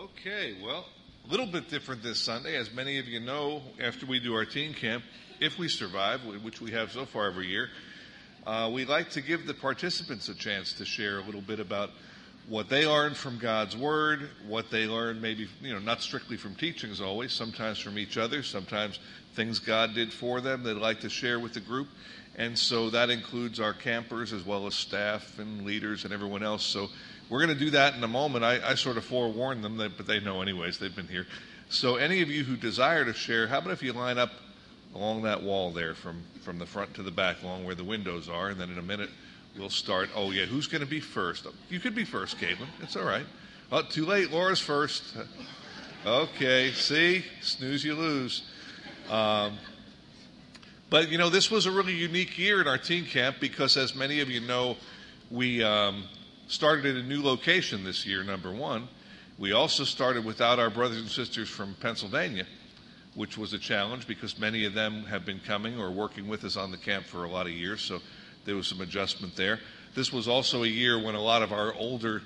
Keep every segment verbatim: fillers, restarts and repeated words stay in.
Okay, well, a little bit different this Sunday. As many of you know, after we do our teen camp, if we survive, which we have so far every year, uh, we like to give the participants a chance to share a little bit about what they learned from God's Word, what they learned maybe, you know, not strictly from teachings always, sometimes from each other, sometimes things God did for them they'd like to share with the group. And so that includes our campers as well as staff and leaders and everyone else. So we're going to do that in a moment. I, I sort of forewarned them, but they know anyways. They've been here. So any of you who desire to share, how about if you line up along that wall there from, from the front to the back, along where the windows are, and then in a minute we'll start. Oh, yeah, who's going to be first? You could be first, Caitlin. It's all right. Oh, too late. Laura's first. Okay, see? Snooze, you lose. Um, but, you know, this was a really unique year in our teen camp because, as many of you know, we um, started at a new location this year, number one. We also started without our brothers and sisters from Pennsylvania, which was a challenge because many of them have been coming or working with us on the camp for a lot of years, so there was some adjustment there. This was also a year when a lot of our older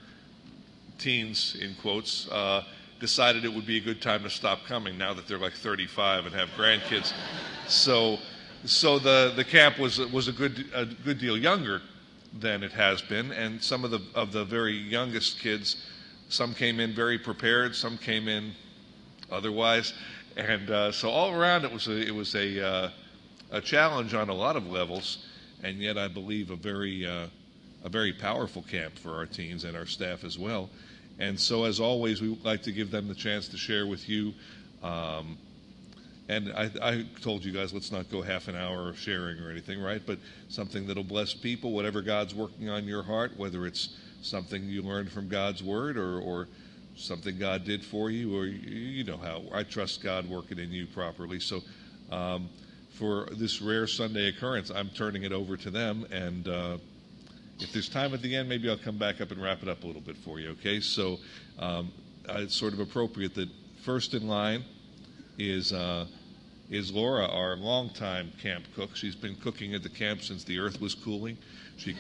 teens, in quotes, uh, decided it would be a good time to stop coming now that they're like thirty-five and have grandkids. So, so the, the camp was was a good a good deal younger than it has been, and some of the of the very youngest kids, some came in very prepared, some came in otherwise, and uh, so all around it was a it was a uh, a challenge on a lot of levels, and yet I believe a very uh, a very powerful camp for our teens and our staff as well. And so, as always, we would like to give them the chance to share with you. Um, and I, I told you guys, let's not go half an hour of sharing or anything, right? But something that'll bless people, whatever God's working on your heart, whether it's something you learned from God's Word or, or something God did for you, or you, you know how. I trust God working in you properly. So um, for this rare Sunday occurrence, I'm turning it over to them, and uh, if there's time at the end, maybe I'll come back up and wrap it up a little bit for you, okay? So um, it's sort of appropriate that first in line is uh, is Laura, our longtime camp cook. She's been cooking at the camp since the earth was cooling. She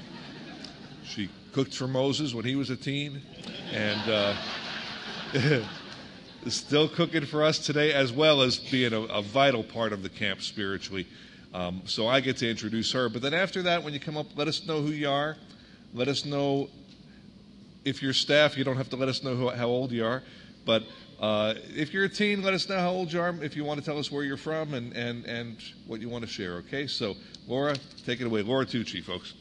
she cooked for Moses when he was a teen, and uh, is still cooking for us today, as well as being a, a vital part of the camp spiritually. Um, so I get to introduce her. But then after that, when you come up, let us know who you are. Let us know if you're staff. You don't have to let us know who, how old you are. But uh, if you're a teen, let us know how old you are. If you want to tell us where you're from and, and, and what you want to share, okay? So, Laura, take it away. Laura Tucci, folks.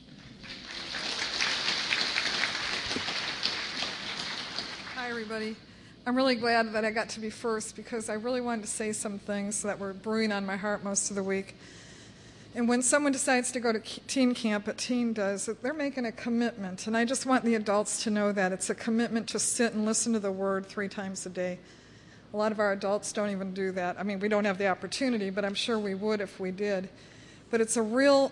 Hi, everybody. I'm really glad that I got to be first because I really wanted to say some things that were brewing on my heart most of the week. And when someone decides to go to teen camp, a teen does, they're making a commitment. And I just want the adults to know that. It's a commitment to sit and listen to the Word three times a day. A lot of our adults don't even do that. I mean, we don't have the opportunity, but I'm sure we would if we did. But it's a real,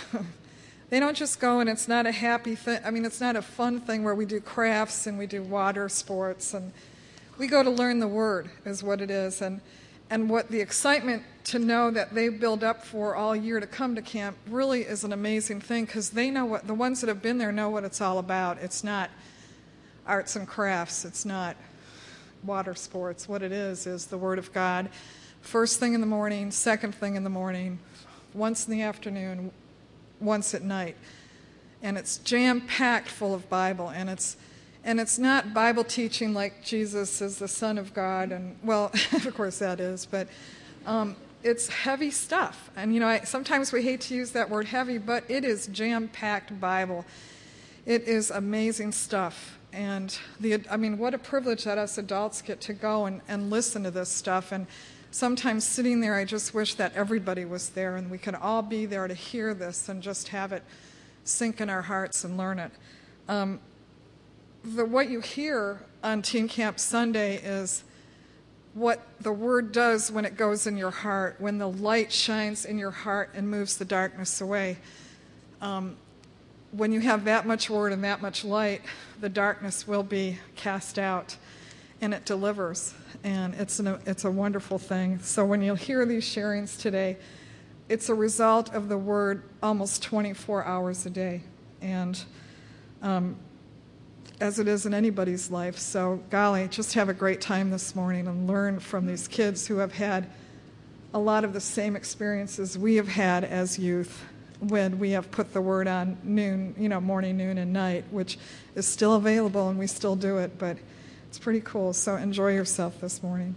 they don't just go and it's not a happy thing. I mean, it's not a fun thing where we do crafts and we do water sports. And we go to learn the Word is what it is. And And what the excitement to know that they build up for all year to come to camp really is an amazing thing because they know what, the ones that have been there know what it's all about. It's not arts and crafts. It's not water sports. What it is is the Word of God. First thing in the morning, second thing in the morning, once in the afternoon, once at night. And it's jam-packed full of Bible, and it's And it's not Bible teaching like Jesus is the Son of God, and, well, of course that is, but um, it's heavy stuff. And, you know, I, sometimes we hate to use that word heavy, but it is jam-packed Bible. It is amazing stuff. And, the I mean, what a privilege that us adults get to go and, and listen to this stuff. And sometimes sitting there, I just wish that everybody was there and we could all be there to hear this and just have it sink in our hearts and learn it. Um, The, what you hear on Teen Camp Sunday is what the Word does when it goes in your heart, when the light shines in your heart and moves the darkness away. Um, when you have that much Word and that much light, the darkness will be cast out, and it delivers. And it's, an, it's a wonderful thing. So when you hear these sharings today, it's a result of the Word almost twenty-four hours a day. And um, as it is in anybody's life. So, golly, just have a great time this morning and learn from these kids who have had a lot of the same experiences we have had as youth when we have put the word on noon, you know, morning, noon, and night, which is still available and we still do it, but it's pretty cool. So enjoy yourself this morning.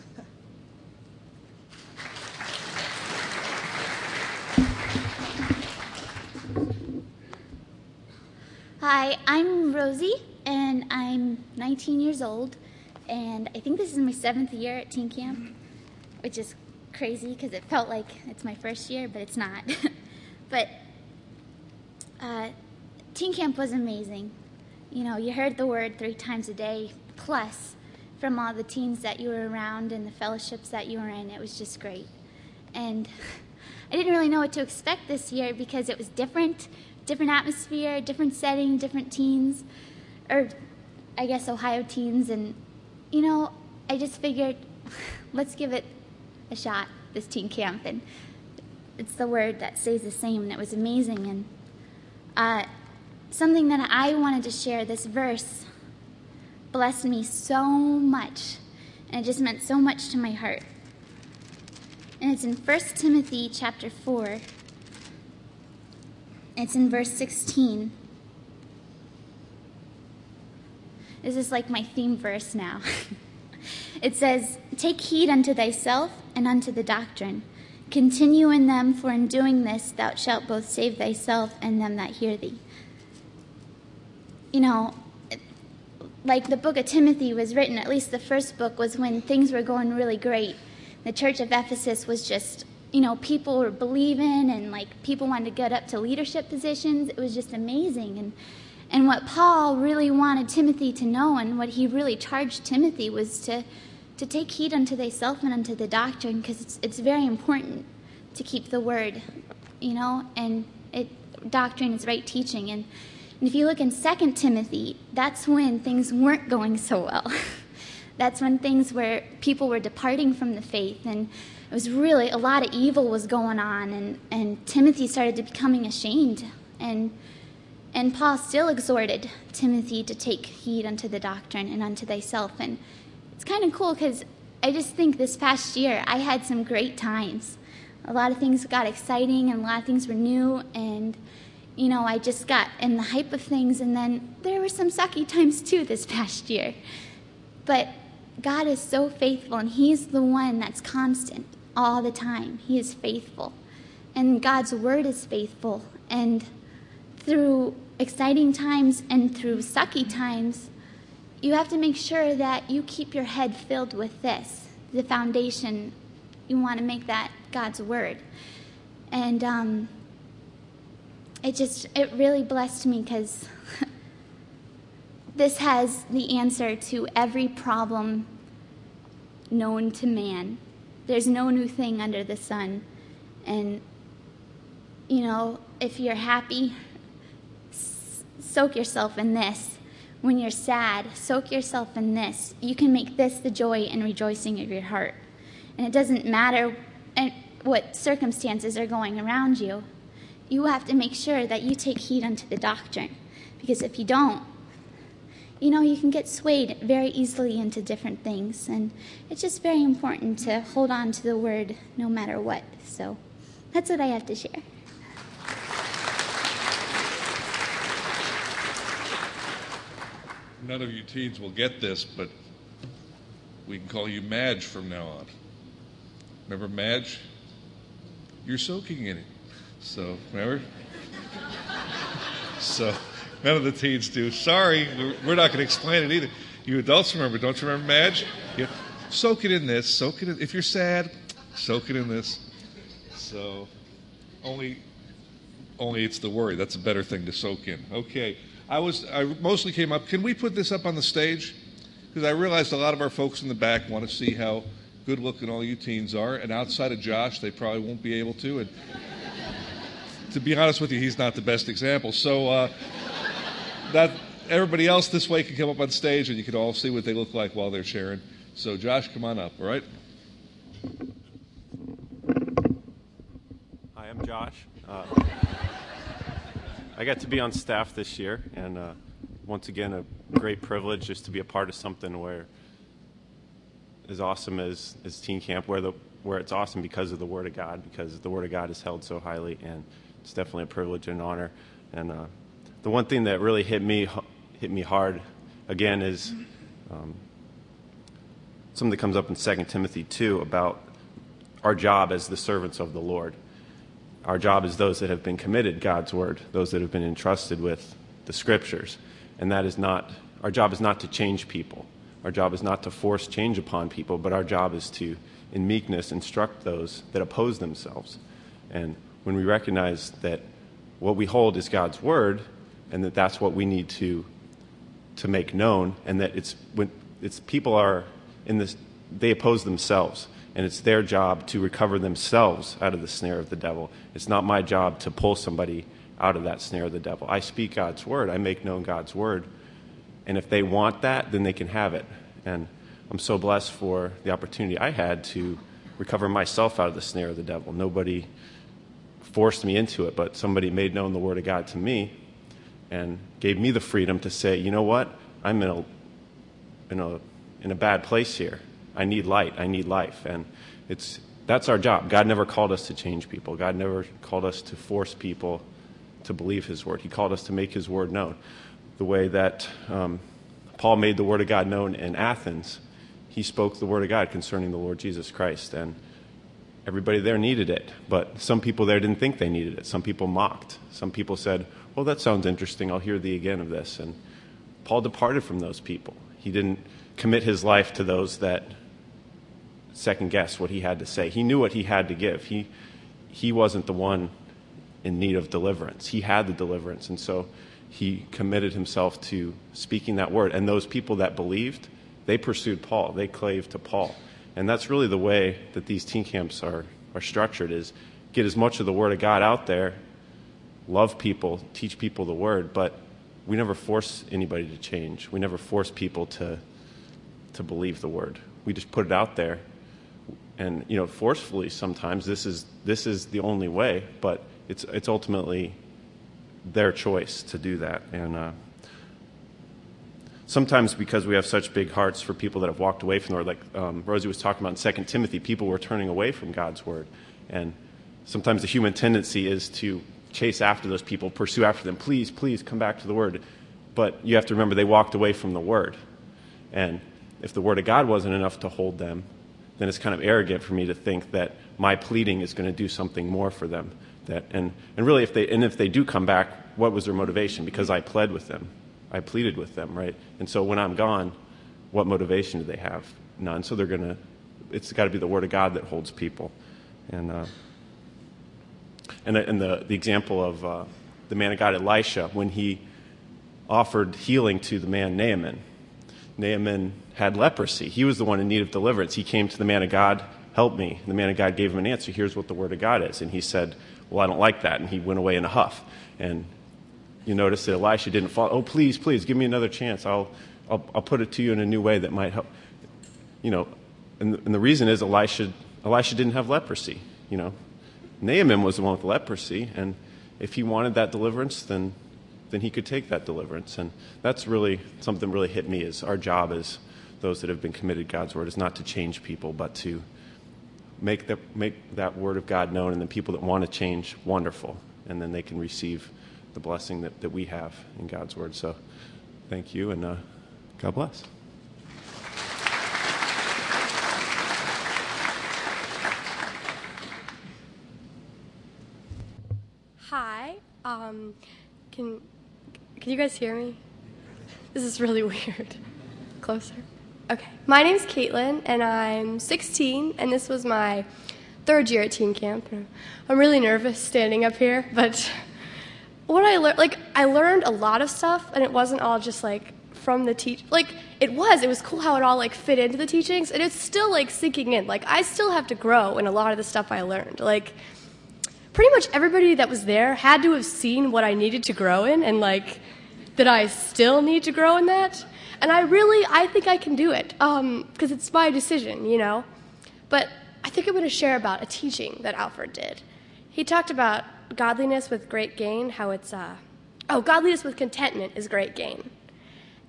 Hi, I'm Rosie, and I'm nineteen years old, and I think this is my seventh year at teen camp, which is crazy because it felt like it's my first year, but it's not. But uh, teen camp was amazing. You know, you heard the word three times a day, plus from all the teens that you were around and the fellowships that you were in. It was just great. And I didn't really know what to expect this year because it was different. Different atmosphere, different setting, different teens, or I guess Ohio teens, and you know, I just figured, let's give it a shot, this teen camp, and it's the word that stays the same, and it was amazing, and uh, something that I wanted to share, this verse blessed me so much, and it just meant so much to my heart, and it's in First Timothy chapter four. It's in verse sixteen. This is like my theme verse now. It says, "Take heed unto thyself and unto the doctrine. Continue in them, for in doing this thou shalt both save thyself and them that hear thee." You know, like the book of Timothy was written, at least the first book was when things were going really great. The church of Ephesus was just, you know, people were believing and like people wanted to get up to leadership positions. It was just amazing. And and what Paul really wanted Timothy to know and what he really charged Timothy was to to take heed unto thyself and unto the doctrine, because it's it's very important to keep the word, you know, and it doctrine is right teaching. And, and if you look in Second Timothy, that's when things weren't going so well. That's when things where people were departing from the faith, and it was really, a lot of evil was going on, and, and Timothy started to becoming ashamed. And and Paul still exhorted Timothy to take heed unto the doctrine and unto thyself. And it's kind of cool because I just think this past year I had some great times. A lot of things got exciting and a lot of things were new, and you know, I just got in the hype of things, and then there were some sucky times too this past year. But God is so faithful, and he's the one that's constant all the time. He is faithful, and God's word is faithful. And through exciting times and through sucky times, you have to make sure that you keep your head filled with this, the foundation. You want to make that God's word. And um, it just, it really blessed me because this has the answer to every problem known to man. There's no new thing under the sun. And, you know, if you're happy, s- soak yourself in this. When you're sad, soak yourself in this. You can make this the joy and rejoicing of your heart. And it doesn't matter what circumstances are going around you. You have to make sure that you take heed unto the doctrine. Because if you don't, you know, you can get swayed very easily into different things. And it's just very important to hold on to the word no matter what. So that's what I have to share. None of you teens will get this, but we can call you Madge from now on. Remember Madge? You're soaking in it. So, remember? So, none of the teens do. Sorry, we're not going to explain it either. You adults remember, don't you remember Madge? Yeah. Soak it in this. Soak it in. If you're sad, soak it in this. So, only, only it's the word. That's a better thing to soak in. Okay. I was. I mostly came up. Can we put this up on the stage? Because I realized a lot of our folks in the back want to see how good-looking all you teens are, and outside of Josh, they probably won't be able to. And to be honest with you, he's not the best example. So uh, that everybody else this way can come up on stage, and you can all see what they look like while they're sharing. So Josh, come on up. All right. Hi, I'm Josh. Uh, I got to be on staff this year, and uh, once again, a great privilege just to be a part of something where as awesome as, as Teen Camp, where the where it's awesome because of the Word of God, because the Word of God is held so highly, and it's definitely a privilege and an honor. And uh, the one thing that really hit me hit me hard, again, is um, something that comes up in Second Timothy two about our job as the servants of the Lord. Our job is those that have been committed God's Word, those that have been entrusted with the Scriptures. And that is not, our job is not to change people. Our job is not to force change upon people, but our job is to, in meekness, instruct those that oppose themselves. And when we recognize that what we hold is God's Word, and that that's what we need to to make known, and that it's when it's people are in this, they oppose themselves, and it's their job to recover themselves out of the snare of the devil. It's not my job to pull somebody out of that snare of the devil. I speak God's Word. I make known God's Word. And if they want that, then they can have it. And I'm so blessed for the opportunity I had to recover myself out of the snare of the devil. Nobody forced me into it, but somebody made known the Word of God to me and gave me the freedom to say, you know what? I'm in a in a in a bad place here. I need light. I need life. And it's that's our job. God never called us to change people. God never called us to force people to believe His Word. He called us to make His Word known. The way that um, Paul made the Word of God known in Athens, he spoke the Word of God concerning the Lord Jesus Christ, and everybody there needed it. But some people there didn't think they needed it. Some people mocked. Some people said, well, that sounds interesting. I'll hear thee again of this. And Paul departed from those people. He didn't commit his life to those that second-guessed what he had to say. He knew what he had to give. He, he wasn't the one in need of deliverance. He had the deliverance, and so he committed himself to speaking that word. And those people that believed, they pursued Paul. They clave to Paul. And that's really the way that these teen camps are, are structured, is get as much of the Word of God out there, love people, teach people the Word, but we never force anybody to change. We never force people to to believe the Word. We just put it out there. And, you know, forcefully sometimes this is this is the only way, but it's it's ultimately their choice to do that. And uh, sometimes because we have such big hearts for people that have walked away from the Word, like um, Rosie was talking about in Second Timothy, people were turning away from God's Word. And sometimes the human tendency is to chase after those people, pursue after them. Please, please come back to the Word. But you have to remember they walked away from the Word. And if the Word of God wasn't enough to hold them, then it's kind of arrogant for me to think that my pleading is going to do something more for them. That and, and really, if they and if they do come back, what was their motivation? Because I pled with them. I pleaded with them, right? And so when I'm gone, what motivation do they have? None. So they're going to, it's got to be the Word of God that holds people. And uh, and, and the, the example of uh, the man of God, Elisha, when he offered healing to the man Naaman. Naaman had leprosy. He was the one in need of deliverance. He came to the man of God, help me. The man of God gave him an answer. Here's what the Word of God is. And he said, well, I don't like that. And he went away in a huff. And you notice that Elisha didn't fall. Oh, please, please, give me another chance. I'll, I'll, I'll put it to you in a new way that might help. You know, and, and the reason is Elisha, Elisha didn't have leprosy. You know, Naaman was the one with leprosy. And if he wanted that deliverance, then then he could take that deliverance. And that's really something that really hit me, is our job as those that have been committed to God's Word is not to change people, but to make that, make that Word of God known, and the people that want to change, wonderful. And then they can receive the blessing that, that we have in God's Word. So thank you, and uh, God bless. Hi. Um, can can you guys hear me? This is really weird. Closer. Okay. My name's Caitlin, and I'm sixteen, and this was my third year at teen camp. I'm really nervous standing up here, but what I learned, like, I learned a lot of stuff, and it wasn't all just, like, from the teach, like, it was, it was cool how it all, like, fit into the teachings, and it's still, like, sinking in. Like, I still have to grow in a lot of the stuff I learned. Like, pretty much everybody that was there had to have seen what I needed to grow in, and, like, that I still need to grow in that. And I really, I think I can do it, um, because it's my decision, you know. But I think I'm going to share about a teaching that Alfred did. He talked about godliness with great gain, how it's, uh, oh, godliness with contentment is great gain.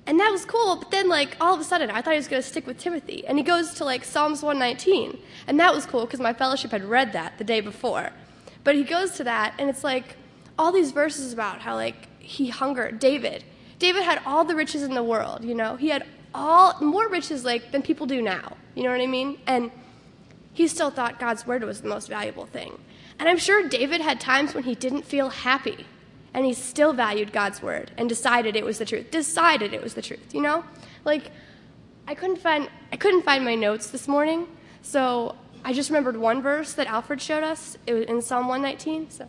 And that was cool, but then, like, all of a sudden, I thought he was going to stick with Timothy. And he goes to, like, Psalms one nineteen. And that was cool because my fellowship had read that the day before. But he goes to that, and it's, like, all these verses about how, like, he hungered. David. David had all the riches in the world, you know. He had all, more riches, like, than people do now. You know what I mean? And he still thought God's word was the most valuable thing. And I'm sure David had times when he didn't feel happy. And he still valued God's word and decided it was the truth. Decided it was the truth, you know? Like, I couldn't find I couldn't find my notes this morning, so I just remembered one verse that Alfred showed us. It was in Psalm one nineteen. So,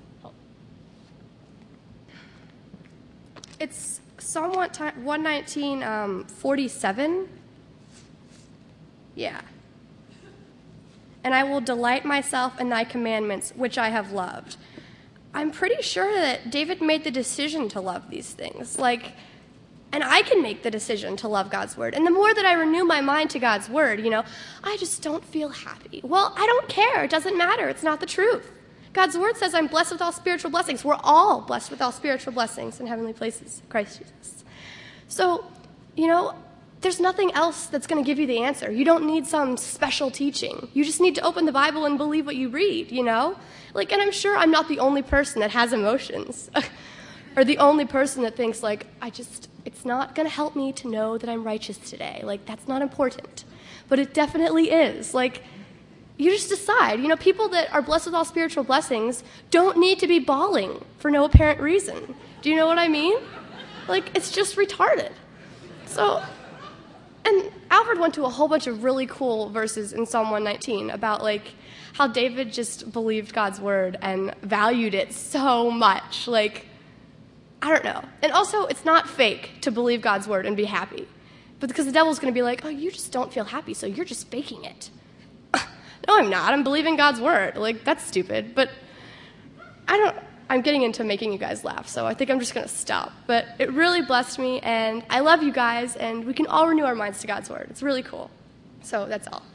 it's Psalm one nineteen, um, forty-seven. Yeah. And I will delight myself in thy commandments, which I have loved. I'm pretty sure that David made the decision to love these things. Like, and I can make the decision to love God's word. And the more that I renew my mind to God's word, you know, I just don't feel happy. Well, I don't care. It doesn't matter. It's not the truth. God's word says I'm blessed with all spiritual blessings. We're all blessed with all spiritual blessings in heavenly places in Christ Jesus. So, you know, there's nothing else that's going to give you the answer. You don't need some special teaching. You just need to open the Bible and believe what you read, you know? Like, and I'm sure I'm not the only person that has emotions or the only person that thinks, like, I just, it's not going to help me to know that I'm righteous today. Like, that's not important. But it definitely is. Like, you just decide. You know, people that are blessed with all spiritual blessings don't need to be bawling for no apparent reason. Do you know what I mean? Like, it's just retarded. So, and Alfred went to a whole bunch of really cool verses in Psalm one nineteen about, like, how David just believed God's word and valued it so much. Like, I don't know. And also, it's not fake to believe God's word and be happy. But because the devil's going to be like, oh, you just don't feel happy, so you're just faking it. No, I'm not. I'm believing God's word. Like, that's stupid. But I don't, I'm getting into making you guys laugh, so I think I'm just going to stop. But it really blessed me, and I love you guys, and we can all renew our minds to God's word. It's really cool. So that's all.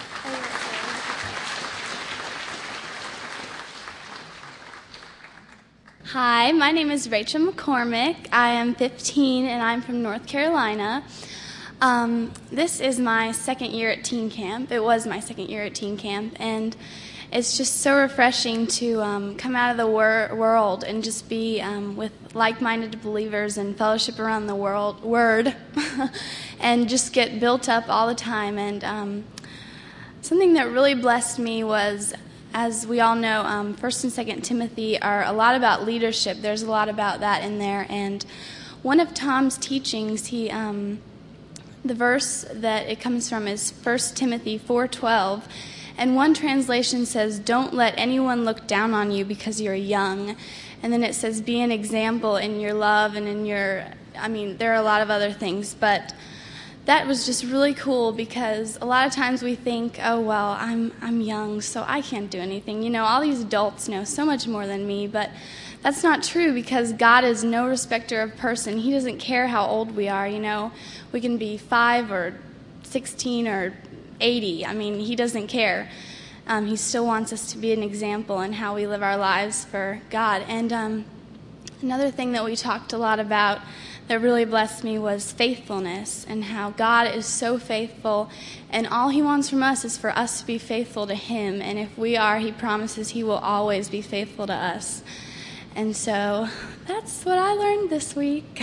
Hi, my name is Rachel McCormick. I am fifteen, and I'm from North Carolina. Um, this is my second year at teen camp. It was my second year at teen camp, and it's just so refreshing to um, come out of the wor- world and just be um, with like-minded believers and fellowship around the world, word and just get built up all the time. And um, something that really blessed me was, as we all know, um, First and Second Timothy are a lot about leadership. There's a lot about that in there. And one of Tom's teachings, he um, the verse that it comes from is First Timothy four twelve. And one translation says, don't let anyone look down on you because you're young. And then it says, be an example in your love and in your, I mean, there are a lot of other things. But that was just really cool because a lot of times we think, oh, well, I'm I'm young, so I can't do anything. You know, all these adults know so much more than me. But that's not true because God is no respecter of person. He doesn't care how old we are, you know. We can be five or sixteen or eighty. I mean, he doesn't care. Um, he still wants us to be an example in how we live our lives for God. And um, another thing that we talked a lot about that really blessed me was faithfulness and how God is so faithful, and all he wants from us is for us to be faithful to him. And if we are, he promises he will always be faithful to us. And so that's what I learned this week.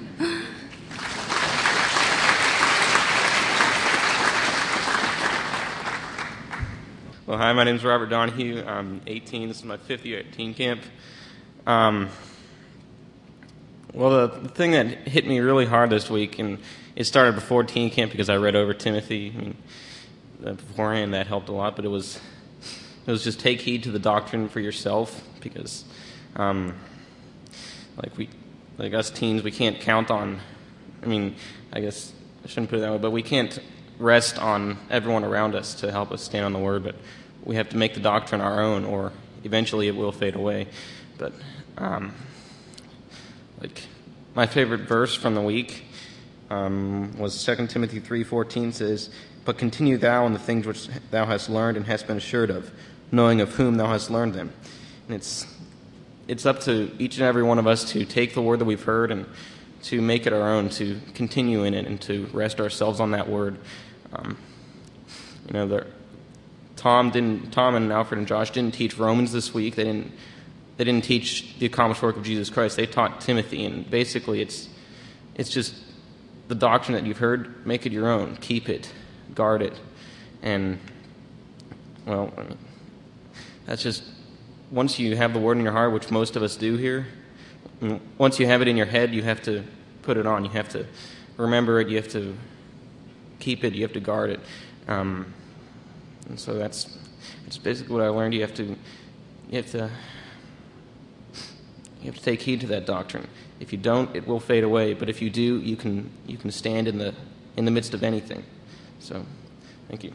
Well, hi, my name is Robert Donahue. I'm eighteen. This is my fifth year at teen camp. Um, well, the, the thing that hit me really hard this week, and it started before teen camp because I read over Timothy. I mean, uh, beforehand that helped a lot, but it was it was just take heed to the doctrine for yourself because, um, like we, like us teens, we can't count on. I mean, I guess I shouldn't put it that way, but we can't rest on everyone around us to help us stand on the word, but we have to make the doctrine our own, or eventually it will fade away. But um, like my favorite verse from the week um, was Second Timothy three fourteen says, "But continue thou in the things which thou hast learned and hast been assured of, knowing of whom thou hast learned them." And it's it's up to each and every one of us to take the word that we've heard and to make it our own, to continue in it, and to rest ourselves on that word. Um, you know, the, Tom didn't. Tom and Alfred and Josh didn't teach Romans this week. They didn't. They didn't teach the accomplished work of Jesus Christ. They taught Timothy, and basically, it's it's just the doctrine that you've heard. Make it your own. Keep it. Guard it. And well, I mean, that's just once you have the word in your heart, which most of us do here. Once you have it in your head, you have to put it on. You have to remember it. You have to keep it. You have to guard it. Um, and so that's that's basically what I learned. You have to you have to you have to take heed to that doctrine. If you don't, it will fade away. But if you do, you can you can stand in the in the midst of anything. So, thank you.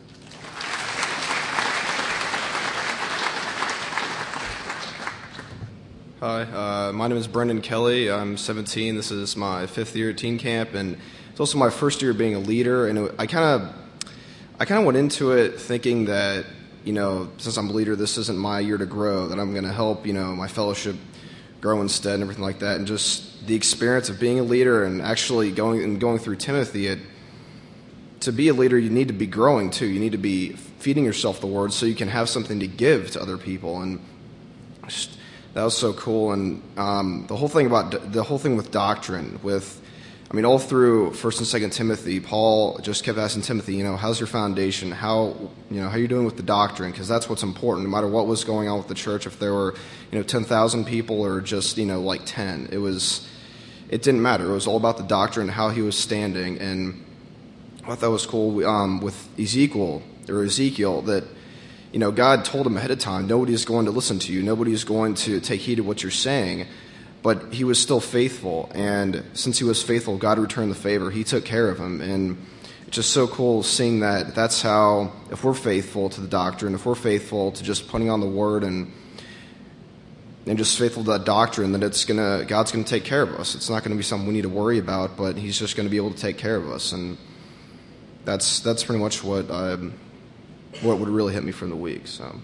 Hi, uh, my name is Brendan Kelly. I'm seventeen. This is my fifth year at teen camp, and it's also my first year being a leader. And it, I kind of, I kind of went into it thinking that, you know, since I'm a leader, this isn't my year to grow. That I'm going to help, you know, my fellowship grow instead, and everything like that. And just the experience of being a leader and actually going and going through Timothy, it, to be a leader, you need to be growing too. You need to be feeding yourself the word so you can have something to give to other people. And just, that was so cool. And um, the whole thing about the whole thing with doctrine, with, I mean, all through First and Second Timothy, Paul just kept asking Timothy, you know, how's your foundation? How, you know, how are you doing with the doctrine? Because that's what's important. No matter what was going on with the church, if there were, you know, ten thousand people or just, you know, like ten, it was, it didn't matter. It was all about the doctrine, how he was standing. And I thought that was cool um, with Ezekiel or Ezekiel that, you know, God told him ahead of time, nobody is going to listen to you. Nobody is going to take heed of what you're saying. But he was still faithful. And since he was faithful, God returned the favor. He took care of him. And it's just so cool seeing that that's how, if we're faithful to the doctrine, if we're faithful to just putting on the word and and just faithful to that doctrine, that it's gonna God's going to take care of us. It's not going to be something we need to worry about, but he's just going to be able to take care of us. And that's that's pretty much what um, what would really hit me from the week. So.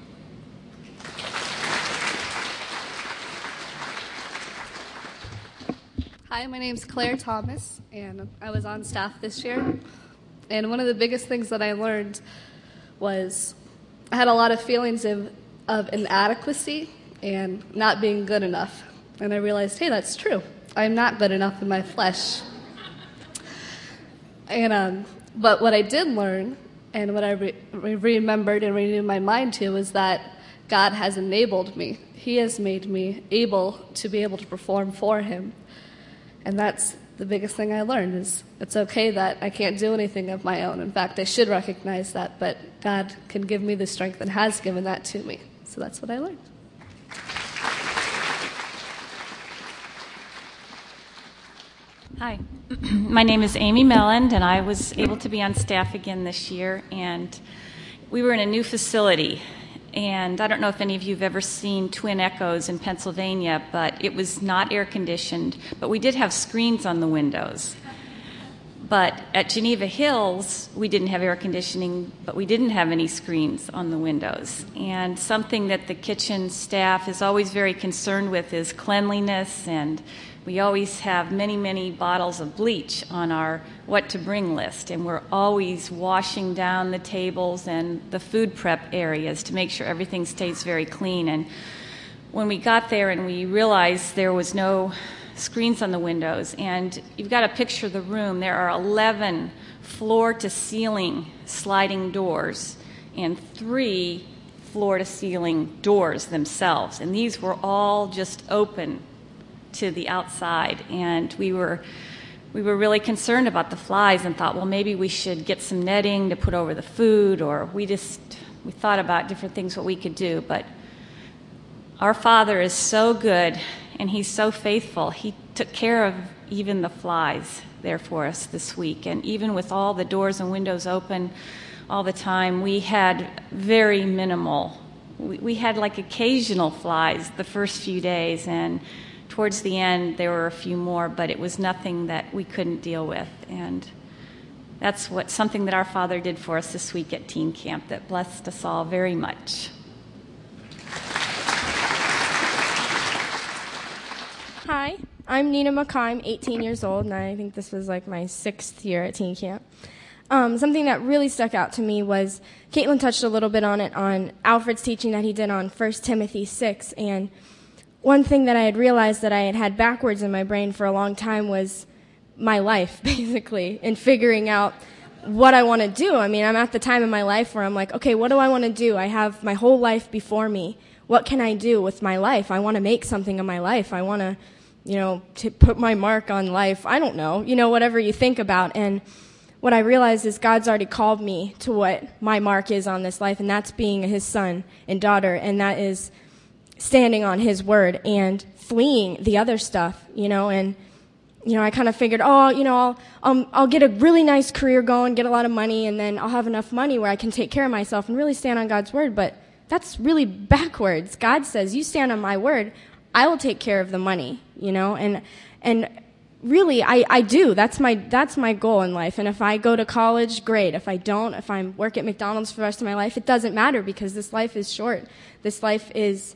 Hi, my name's Claire Thomas, and I was on staff this year. And one of the biggest things that I learned was I had a lot of feelings of, of inadequacy and not being good enough. And I realized, hey, that's true. I'm not good enough in my flesh. And um, but what I did learn, and what I re- remembered and renewed my mind to, is that God has enabled me. He has made me able to be able to perform for him. And that's the biggest thing I learned, is it's okay that I can't do anything of my own. In fact, I should recognize that, but God can give me the strength and has given that to me. So that's what I learned. Hi, my name is Amy Melland, and I was able to be on staff again this year. And we were in a new facility. And I don't know if any of you have ever seen Twin Echoes in Pennsylvania, but it was not air-conditioned. But we did have screens on the windows. But at Geneva Hills, we didn't have air conditioning, but we didn't have any screens on the windows. And something that the kitchen staff is always very concerned with is cleanliness, and we always have many, many bottles of bleach on our what to bring list, and we're always washing down the tables and the food prep areas to make sure everything stays very clean. And when we got there and we realized there was no screens on the windows, and you've got to picture the room, there are eleven floor-to-ceiling sliding doors and three floor-to-ceiling doors themselves, and these were all just open to the outside. And we were we were really concerned about the flies and thought, well, maybe we should get some netting to put over the food, or we just we thought about different things what we could do. But our Father is so good, and he's so faithful. He took care of even the flies there for us this week. And even with all the doors and windows open all the time, we had very minimal. We, we had like occasional flies the first few days, and towards the end, there were a few more, but it was nothing that we couldn't deal with. And that's what something that our Father did for us this week at Teen Camp that blessed us all very much. Hi, I'm Nina McCaw. I'm eighteen years old, and I think this was like my sixth year at teen camp. Um, something that really stuck out to me was, Caitlin touched a little bit on it, on Alfred's teaching that he did on First Timothy six, and one thing that I had realized that I had had backwards in my brain for a long time was my life, basically, and figuring out what I want to do. I mean, I'm at the time in my life where I'm like, okay, what do I want to do? I have my whole life before me. What can I do with my life? I want to make something of my life. I want to, you know, to put my mark on life. I don't know, you know, whatever you think about. And what I realized is God's already called me to what my mark is on this life, and that's being his son and daughter, and that is standing on his word and fleeing the other stuff, you know. And you know, I kind of figured, oh, you know, I'll um, I'll get a really nice career going, get a lot of money, and then I'll have enough money where I can take care of myself and really stand on God's word. But that's really backwards. God says, you stand on my word, I will take care of the money, you know. And and really, I, I do. That's my that's my goal in life. And if I go to college, great. If I don't, if I work at McDonald's for the rest of my life, it doesn't matter, because this life is short. This life is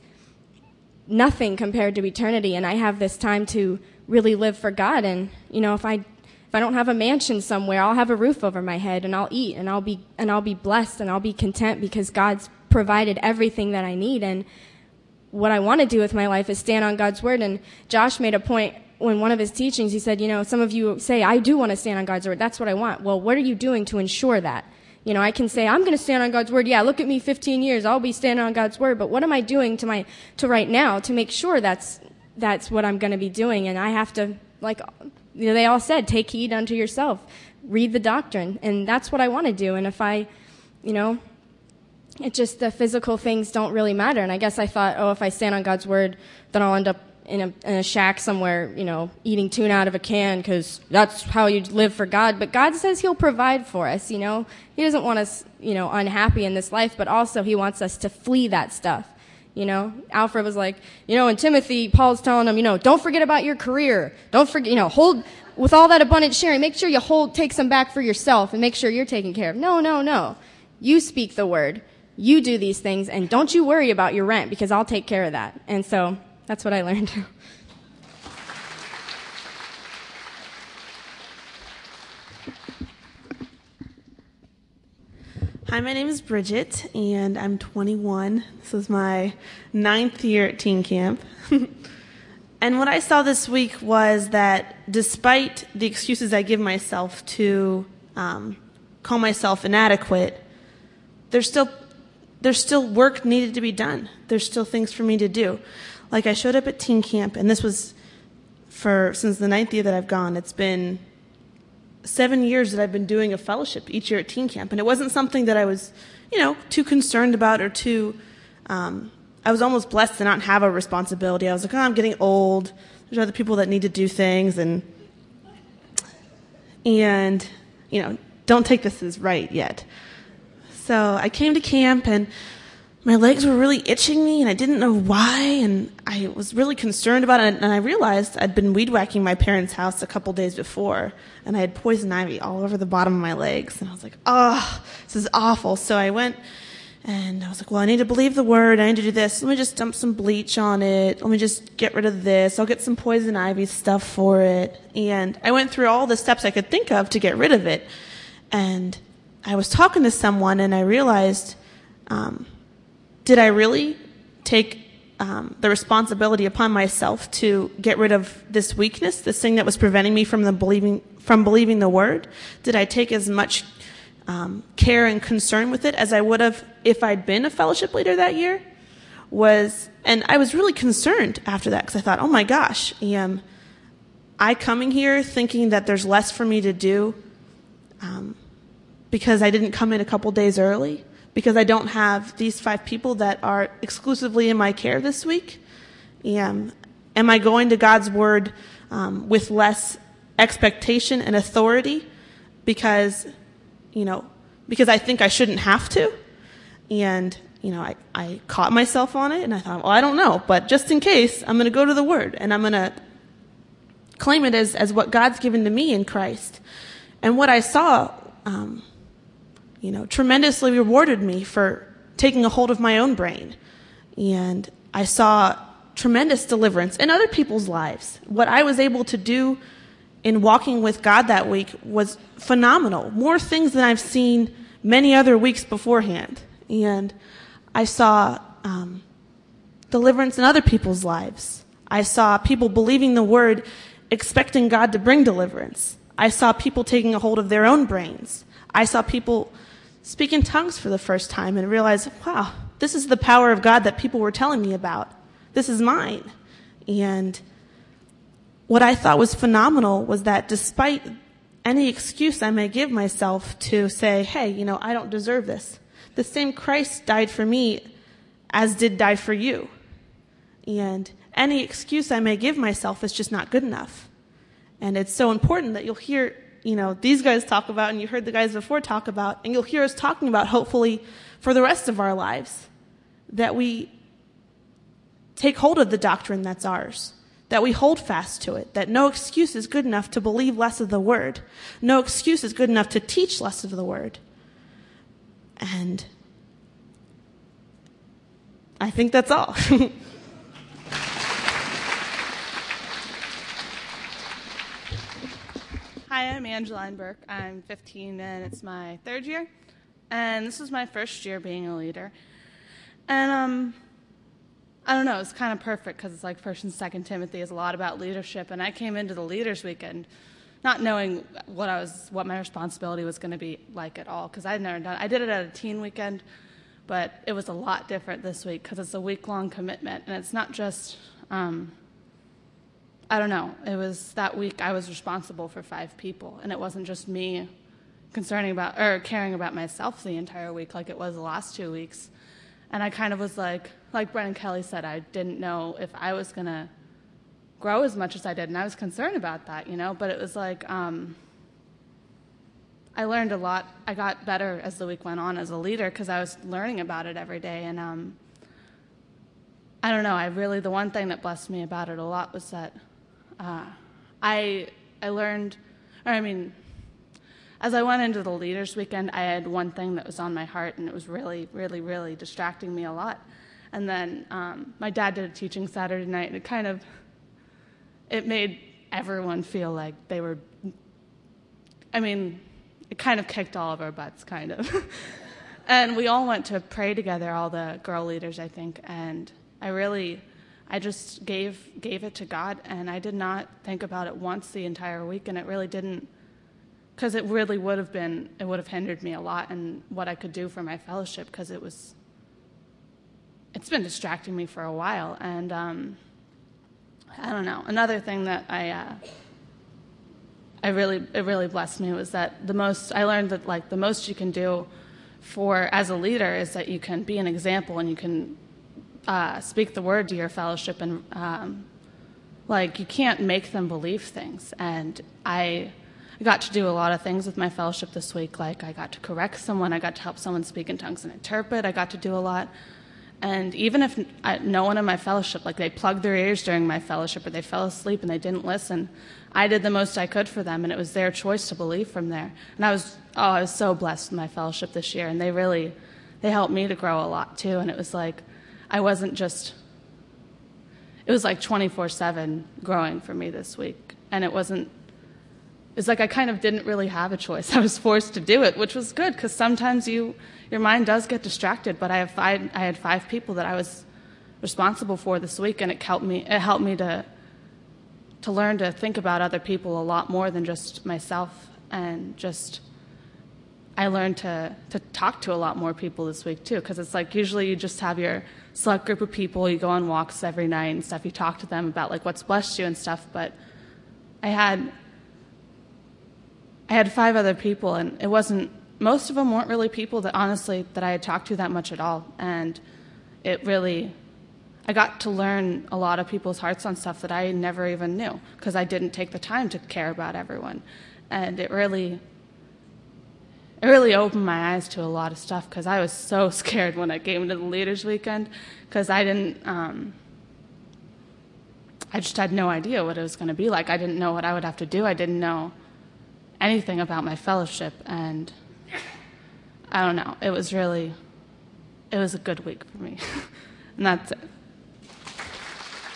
nothing compared to eternity, and I have this time to really live for God. And you know, if I if I don't have a mansion somewhere, I'll have a roof over my head, and I'll eat, and I'll be and I'll be blessed, and I'll be content, because God's provided everything that I need. And what I want to do with my life is stand on God's word. And Josh made a point when one of his teachings, he said, you know, some of you say, I do want to stand on God's word. That's what I want. Well, what are you doing to ensure that? You know, I can say, I'm going to stand on God's word. Yeah, look at me, fifteen years. I'll be standing on God's word. But what am I doing to my, to right now to make sure that's, that's what I'm going to be doing? And I have to, like, you know, they all said, take heed unto yourself. Read the doctrine. And that's what I want to do. And if I, you know, it just, the physical things don't really matter. And I guess I thought, oh, if I stand on God's word, then I'll end up in a, in a shack somewhere, you know, eating tuna out of a can, because that's how you live for God. But God says he'll provide for us, you know. He doesn't want us, you know, unhappy in this life, but also he wants us to flee that stuff, you know. Alfred was like, you know, in Timothy, Paul's telling him, you know, don't forget about your career. Don't forget, you know, hold, with all that abundant sharing, make sure you hold, take some back for yourself and make sure you're taken care of. No, no, no. You speak the word. You do these things, and don't you worry about your rent, because I'll take care of that. And so that's what I learned. Hi, my name is Bridget, and I'm twenty-one. This is my ninth year at teen camp. And what I saw this week was that despite the excuses I give myself to um, call myself inadequate, there's still there's still work needed to be done. There's still things for me to do. Like, I showed up at teen camp, and this was for since the ninth year that I've gone. It's been seven years that I've been doing a fellowship each year at teen camp, and it wasn't something that I was, you know, too concerned about or too. Um, I was almost blessed to not have a responsibility. I was like, oh, I'm getting old. There's other people that need to do things, and and you know, don't take this as right yet. So I came to camp, and my legs were really itching me, and I didn't know why, and I was really concerned about it, and I realized I'd been weed whacking my parents' house a couple days before, and I had poison ivy all over the bottom of my legs, and I was like, oh, this is awful. So I went, and I was like, well, I need to believe the word, I need to do this. Let me just dump some bleach on it. Let me just get rid of this. I'll get some poison ivy stuff for it. And I went through all the steps I could think of to get rid of it, and I was talking to someone, and I realized, um, did I really take um, the responsibility upon myself to get rid of this weakness, this thing that was preventing me from the believing from believing the word? Did I take as much um, care and concern with it as I would have if I'd been a fellowship leader that year? Was and I was really concerned after that, because I thought, oh my gosh, am I coming here thinking that there's less for me to do um, because I didn't come in a couple days early? Because I don't have these five people that are exclusively in my care this week? Um, am I going to God's word um, with less expectation and authority because, you know, because I think I shouldn't have to? And, you know, I, I caught myself on it, and I thought, well, I don't know, but just in case, I'm going to go to the word, and I'm going to claim it as, as what God's given to me in Christ. And what I saw, um, you know, tremendously rewarded me for taking a hold of my own brain. And I saw tremendous deliverance in other people's lives. What I was able to do in walking with God that week was phenomenal. More things than I've seen many other weeks beforehand. And I saw um, deliverance in other people's lives. I saw people believing the word, expecting God to bring deliverance. I saw people taking a hold of their own brains. I saw people speak in tongues for the first time and realize, wow, this is the power of God that people were telling me about. This is mine. And what I thought was phenomenal was that despite any excuse I may give myself to say, hey, you know, I don't deserve this, the same Christ died for me as did die for you. And any excuse I may give myself is just not good enough. And it's so important that you'll hear, you know, these guys talk about, and you heard the guys before talk about, and you'll hear us talking about, hopefully, for the rest of our lives, that we take hold of the doctrine that's ours, that we hold fast to it, that no excuse is good enough to believe less of the word. No excuse is good enough to teach less of the word. And I think that's all. Hi, I'm Angeline Burke. I'm fifteen, and it's my third year. And this is my first year being a leader. And um, I don't know, it's kind of perfect because it's like First and Second Timothy is a lot about leadership. And I came into the Leaders Weekend not knowing what I was, what my responsibility was going to be like at all, because I'd never done. I did it at a teen weekend, but it was a lot different this week because it's a week-long commitment, and it's not just. Um, I don't know. It was that week I was responsible for five people, and it wasn't just me concerning about or caring about myself the entire week like it was the last two weeks. And I kind of was like, like Brennan Kelly said, I didn't know if I was going to grow as much as I did, and I was concerned about that, you know. But it was like um, I learned a lot. I got better as the week went on as a leader because I was learning about it every day. And um, I don't know. I really the one thing that blessed me about it a lot was that. Uh, I I learned, or I mean, as I went into the Leaders Weekend, I had one thing that was on my heart, and it was really, really, really distracting me a lot. And then um, my dad did a teaching Saturday night, and it kind of, it made everyone feel like they were, I mean, it kind of kicked all of our butts, kind of. And we all went to pray together, all the girl leaders, I think, and I really... I just gave gave it to God, and I did not think about it once the entire week, and it really didn't, because it really would have been, it would have hindered me a lot in what I could do for my fellowship, because it was, it's been distracting me for a while, and um, I don't know. Another thing that I, uh, I really, it really blessed me was that the most, I learned that like the most you can do for, as a leader is that you can be an example, and you can Uh, speak the word to your fellowship, and um, like you can't make them believe things. And I got to do a lot of things with my fellowship this week. Like I got to correct someone, I got to help someone speak in tongues and interpret. I got to do a lot. And even if I, no one in my fellowship, like they plugged their ears during my fellowship, or they fell asleep and they didn't listen, I did the most I could for them, and it was their choice to believe from there. And I was oh, I was so blessed with my fellowship this year, and they really they helped me to grow a lot too. And it was like. I wasn't just, it was like twenty-four seven growing for me this week. And it wasn't, it was like I kind of didn't really have a choice. I was forced to do it, which was good, because sometimes you, your mind does get distracted. But I have five, I had five people that I was responsible for this week, and it helped me, it helped me to, to learn to think about other people a lot more than just myself, and just, I learned to, to talk to a lot more people this week, too, because it's like usually you just have your select group of people, you go on walks every night and stuff, you talk to them about like what's blessed you and stuff, but I had I had five other people, and it wasn't, most of them weren't really people that honestly that I had talked to that much at all, and it really, I got to learn a lot of people's hearts on stuff that I never even knew, because I didn't take the time to care about everyone, and it really It really opened my eyes to a lot of stuff, because I was so scared when I came into the Leaders Weekend, because I didn't, um, I just had no idea what it was going to be like. I didn't know what I would have to do. I didn't know anything about my fellowship, and I don't know. It was really, it was a good week for me, and that's it.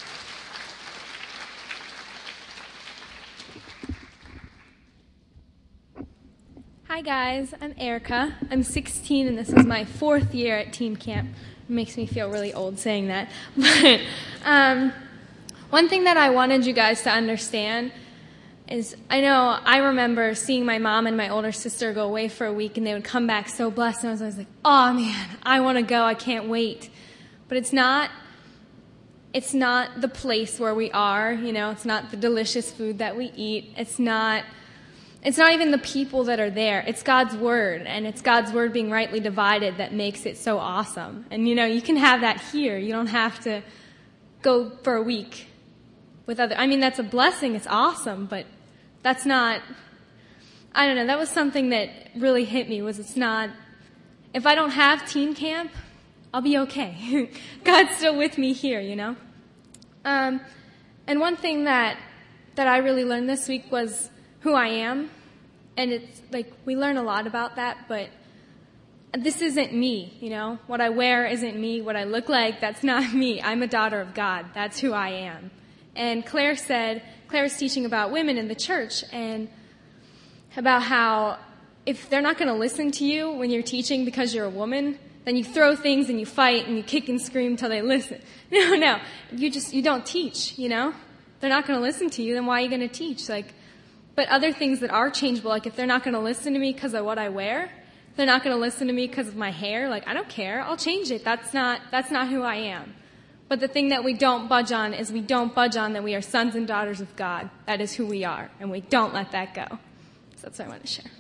Hi guys, I'm Erica. I'm sixteen and this is my fourth year at teen camp. It makes me feel really old saying that. But um, one thing that I wanted you guys to understand is I know I remember seeing my mom and my older sister go away for a week and they would come back so blessed and I was always like, oh man, I want to go, I can't wait. But it's not, it's not the place where we are, you know, it's not the delicious food that we eat, it's not, it's not even the people that are there, it's God's Word, and it's God's Word being rightly divided that makes it so awesome. And you know, you can have that here, you don't have to go for a week with other, I mean, that's a blessing, it's awesome, but that's not, I don't know, that was something that really hit me, was it's not, if I don't have teen camp, I'll be okay. God's still with me here, you know? Um, and one thing that, that I really learned this week was who I am. And it's like, we learn a lot about that, but this isn't me, you know? What I wear isn't me. What I look like, that's not me. I'm a daughter of God. That's who I am. And Claire said, Claire was teaching about women in the church and about how if they're not going to listen to you when you're teaching because you're a woman, then you throw things and you fight and you kick and scream till they listen. No, no. You just, you don't teach, you know? They're not going to listen to you, then why are you going to teach? Like, but other things that are changeable, like if they're not going to listen to me because of what I wear, if they're not going to listen to me because of my hair, like I don't care, I'll change it. That's not, that's not who I am. But the thing that we don't budge on is we don't budge on that we are sons and daughters of God. That is who we are, and we don't let that go. So that's what I want to share.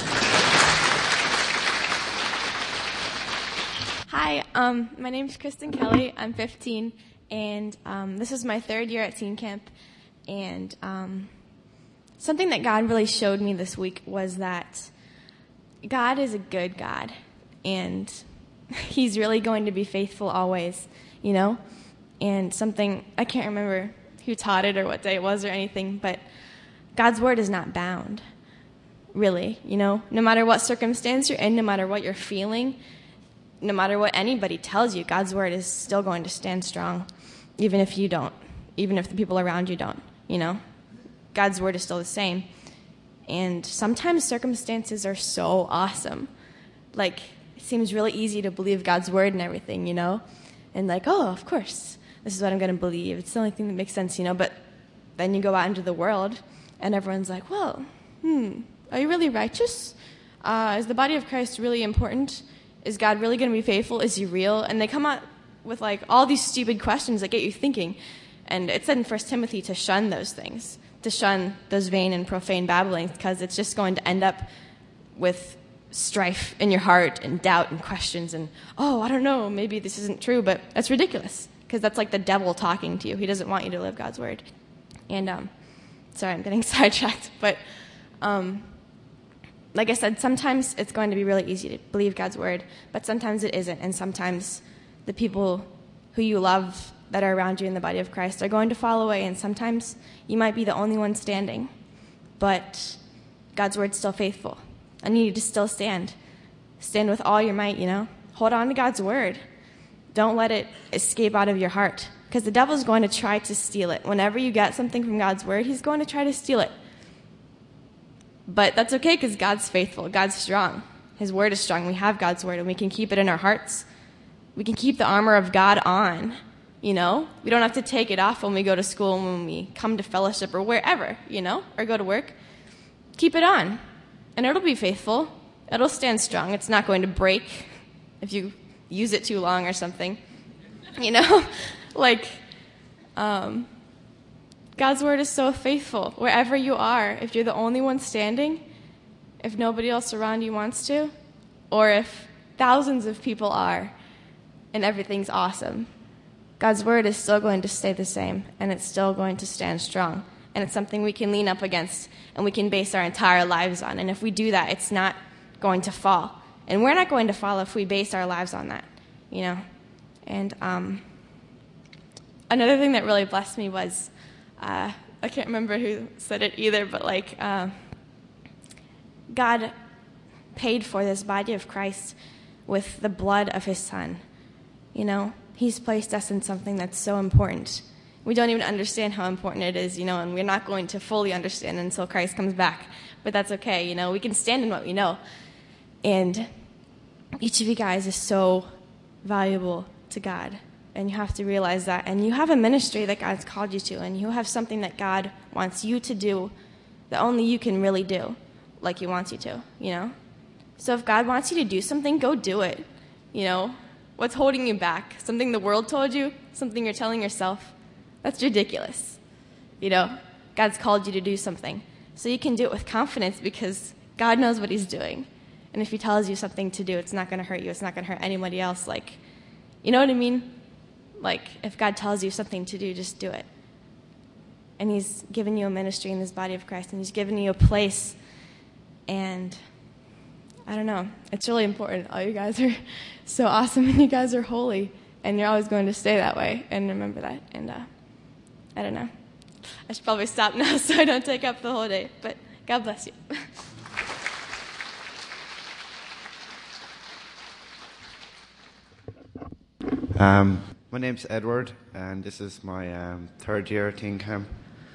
Hi, um, my name is Kristen Kelly. I'm fifteen, and um, this is my third year at teen camp. And um, something that God really showed me this week was that God is a good God, and He's really going to be faithful always, you know? And something, I can't remember who taught it or what day it was or anything, but God's Word is not bound, really, you know? No matter what circumstance you're in, no matter what you're feeling, no matter what anybody tells you, God's Word is still going to stand strong, even if you don't, even if the people around you don't, you know? God's Word is still the same. And sometimes circumstances are so awesome. Like, it seems really easy to believe God's Word and everything, you know? And like, oh, of course, this is what I'm going to believe. It's the only thing that makes sense, you know? But then you go out into the world, and everyone's like, well, hmm, are you really righteous? Uh, is the body of Christ really important? Is God really going to be faithful? Is He real? And they come out with, like, all these stupid questions that get you thinking. And it said in First Timothy to shun those things, to shun those vain and profane babblings, because it's just going to end up with strife in your heart and doubt and questions and, oh, I don't know, maybe this isn't true, but that's ridiculous, because that's like the devil talking to you. He doesn't want you to live God's Word. And, um, sorry, I'm getting sidetracked, but, um, like I said, sometimes it's going to be really easy to believe God's Word, but sometimes it isn't, and sometimes the people who you love that are around you in the body of Christ are going to fall away, and sometimes you might be the only one standing, but God's Word's still faithful. I need you to still stand. Stand with all your might, you know. Hold on to God's Word. Don't let it escape out of your heart, because the devil's going to try to steal it. Whenever you get something from God's Word, he's going to try to steal it. But that's okay, because God's faithful. God's strong. His Word is strong. We have God's Word, and we can keep it in our hearts. We can keep the armor of God on, you know. We don't have to take it off when we go to school and when we come to fellowship or wherever, you know, or go to work. Keep it on. And it'll be faithful. It'll stand strong. It's not going to break if you use it too long or something. You know? like, um, God's Word is so faithful. Wherever you are, if you're the only one standing, if nobody else around you wants to, or if thousands of people are, and everything's awesome, God's Word is still going to stay the same, and it's still going to stand strong. And it's something we can lean up against and we can base our entire lives on. And if we do that, it's not going to fall. And we're not going to fall if we base our lives on that, you know. And um, another thing that really blessed me was, uh, I can't remember who said it either, but like uh, God paid for this body of Christ with the blood of His Son, you know. He's placed us in something that's so important. we don't even understand how important it is, you know, and we're not going to fully understand until Christ comes back. But that's okay, you know. We can stand in what we know. And each of you guys is so valuable to God, and you have to realize that. And you have a ministry that God's called you to, and you have something that God wants you to do that only you can really do like he wants you to, you know. So if God wants you to do something, go do it, you know. What's holding you back? Something the world told you? Something you're telling yourself? That's ridiculous, you know. God's called you to do something, so you can do it with confidence because God knows what he's doing. And if he tells you something to do, it's not going to hurt you. It's not going to hurt anybody else. Like, you know what I mean? Like, if God tells you something to do, just do it. And he's given you a ministry in this body of Christ, and he's given you a place. And I don't know. It's really important. All you guys are so awesome, and you guys are holy. And you're always going to stay that way. And remember that. And uh, I don't know. I should probably stop now so I don't take up the whole day. But God bless you. Um, my name's Edward, and this is my um, third year at teen camp.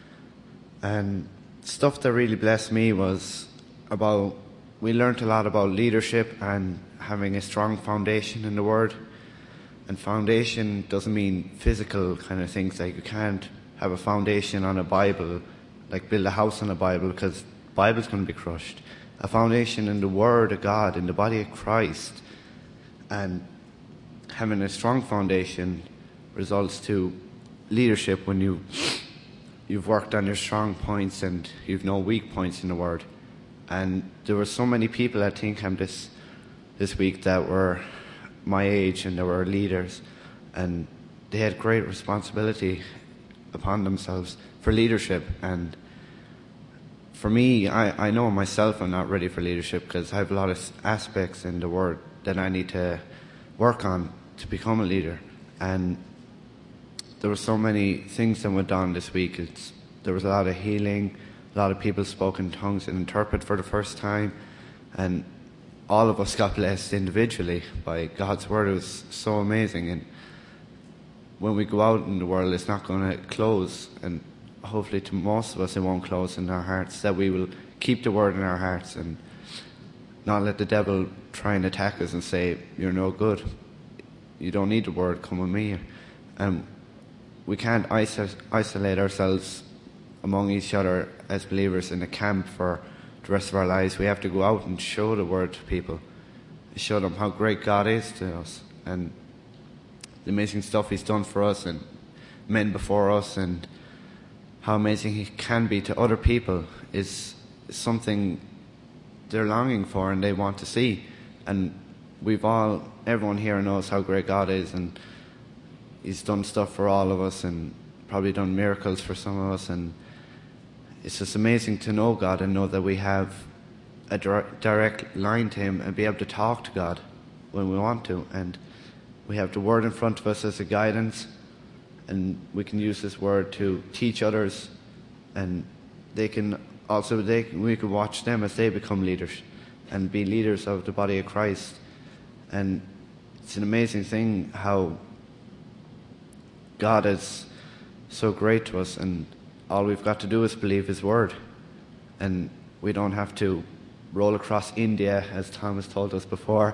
And stuff that really blessed me was about, we learned a lot about leadership and having a strong foundation in the Word. And foundation doesn't mean physical kind of things, like you can't have a foundation on a Bible, like build a house on a Bible, because the Bible's going to be crushed. A foundation in the Word of God, in the body of Christ. And having a strong foundation results to leadership when you, you've worked on your strong points and you've no weak points in the Word. And there were so many people at teen camp this, this week that were my age, and they were leaders, and they had great responsibility upon themselves for leadership. And for me, I, I know myself I'm not ready for leadership because I have a lot of aspects in the Word that I need to work on to become a leader. And there were so many things that went on this week. It's, there was a lot of healing, a lot of people spoke in tongues and interpret for the first time, and all of us got blessed individually by God's Word. It was so amazing. And when we go out in the world, it's not going to close, and hopefully to most of us it won't close in our hearts, that we will keep the Word in our hearts and not let the devil try and attack us and say, you're no good, you don't need the Word, come with me. And we can't iso- isolate ourselves among each other as believers in a camp for the rest of our lives. We have to go out and show the Word to people, show them how great God is to us and the amazing stuff he's done for us and men before us, and how amazing he can be to other people is something they're longing for and they want to see. And we've all, everyone here knows how great God is, and he's done stuff for all of us and probably done miracles for some of us. And it's just amazing to know God and know that we have a direct line to him and be able to talk to God when we want to. And we have the Word in front of us as a guidance, and we can use this Word to teach others, and they can also, they we can watch them as they become leaders and be leaders of the body of Christ. And it's an amazing thing how God is so great to us, and all we've got to do is believe his Word, and we don't have to roll across India, as Thomas told us before,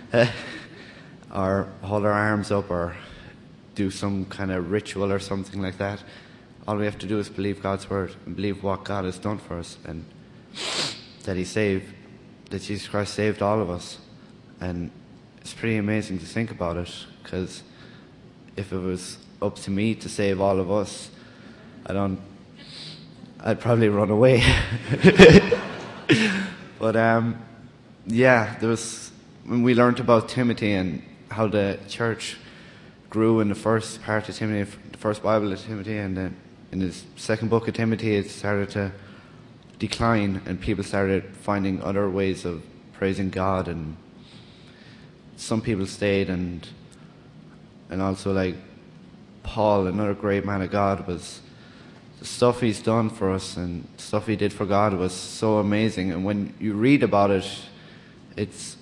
or hold our arms up or do some kind of ritual or something like that. All we have to do is believe God's Word and believe what God has done for us, and that he saved, that Jesus Christ saved all of us. And it's pretty amazing to think about it, because if it was up to me to save all of us, I don't, I'd probably run away. But um, yeah, there was, when we learned about Timothy and how the church grew in the first part of Timothy, the first Bible of Timothy, and then in his second book of Timothy, it started to decline, and people started finding other ways of praising God, and some people stayed, and and also like Paul, another great man of God, was the stuff he's done for us and stuff he did for God was so amazing. And when you read about it, it's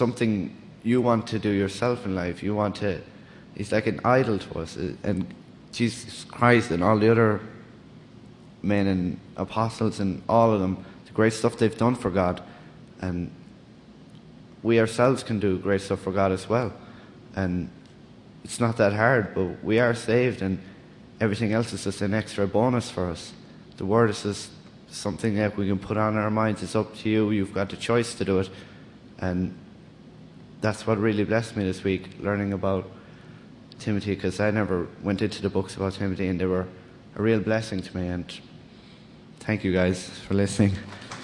something you want to do yourself in life. You want to, he's like an idol to us. And Jesus Christ and all the other men and apostles and all of them, the great stuff they've done for God. And we ourselves can do great stuff for God as well. And it's not that hard, but we are saved, and everything else is just an extra bonus for us. The Word is just something that we can put on our minds. It's up to you. You've got the choice to do it. And that's what really blessed me this week, learning about Timothy, because I never went into the books about Timothy, and they were a real blessing to me. And thank you guys for listening.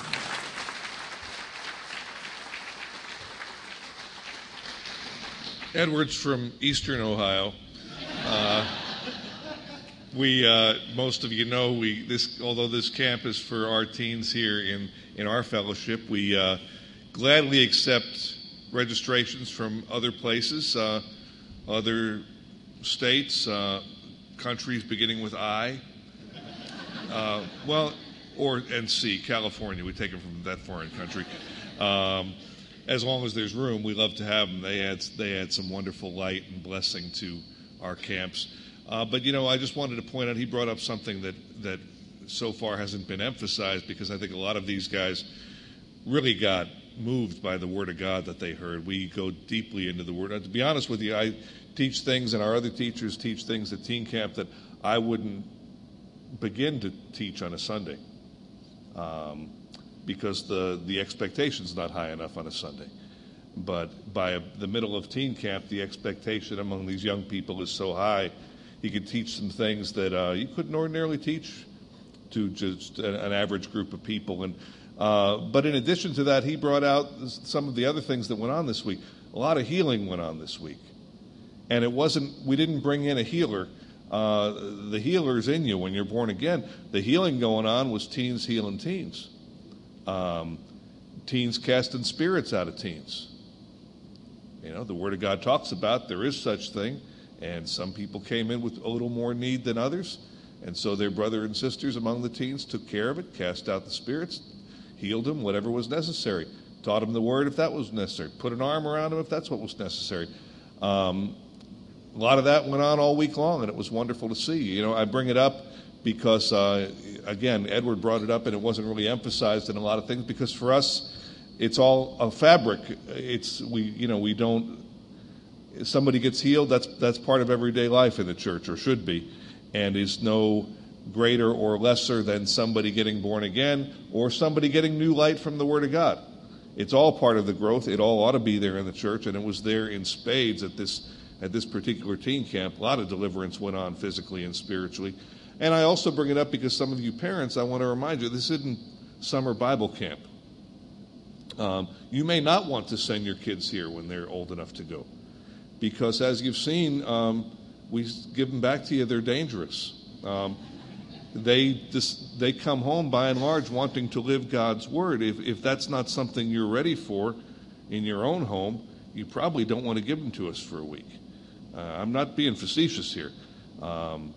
Edward's from Eastern Ohio. Uh, we, uh, most of you know, we this although this camp is for our teens here in, in our fellowship, we uh, gladly accept registrations from other places, uh, other states, uh, countries beginning with I. Uh, well, or and C, California. We take them from that foreign country. Um, As long as there's room, we love to have them. They add, they add some wonderful light and blessing to our camps. Uh, but, you know, I just wanted to point out, he brought up something that, that so far hasn't been emphasized, because I think a lot of these guys really got moved by the Word of God that they heard. We go deeply into the Word. Uh, to be honest with you, I teach things, and our other teachers teach things at teen camp that I wouldn't begin to teach on a Sunday. Um, because the, the expectation's not high enough on a Sunday. But by a, the middle of teen camp, the expectation among these young people is so high, you could teach some things that uh, you couldn't ordinarily teach to just an, an average group of people. And uh, but in addition to that, he brought out some of the other things that went on this week. A lot of healing went on this week. And it wasn't, we didn't bring in a healer. Uh, the healer's in you when you're born again. The healing going on was teens healing teens. Um, teens casting spirits out of teens. You know, the Word of God talks about there is such thing, and some people came in with a little more need than others, and so their brother and sisters among the teens took care of it, cast out the spirits, healed them, whatever was necessary, taught them the Word if that was necessary, put an arm around them if that's what was necessary. Um, a lot of that went on all week long, and it was wonderful to see. You know, I bring it up because, uh, again, Edward brought it up, and it wasn't really emphasized in a lot of things, because for us, it's all a fabric. It's, we, you know, we don't, if somebody gets healed, that's, that's part of everyday life in the church, or should be, and is no greater or lesser than somebody getting born again, or somebody getting new light from the Word of God. It's all part of the growth. It all ought to be there in the church, and it was there in spades at this, at this particular teen camp. A lot of deliverance went on physically and spiritually. And I also bring it up because some of you parents, I want to remind you, this isn't summer Bible camp. Um, you may not want to send your kids here when they're old enough to go, because as you've seen, um, we give them back to you, they're dangerous. Um, they just, they come home by and large wanting to live God's Word. If, if that's not something you're ready for in your own home, you probably don't want to give them to us for a week. Uh, I'm not being facetious here. Um,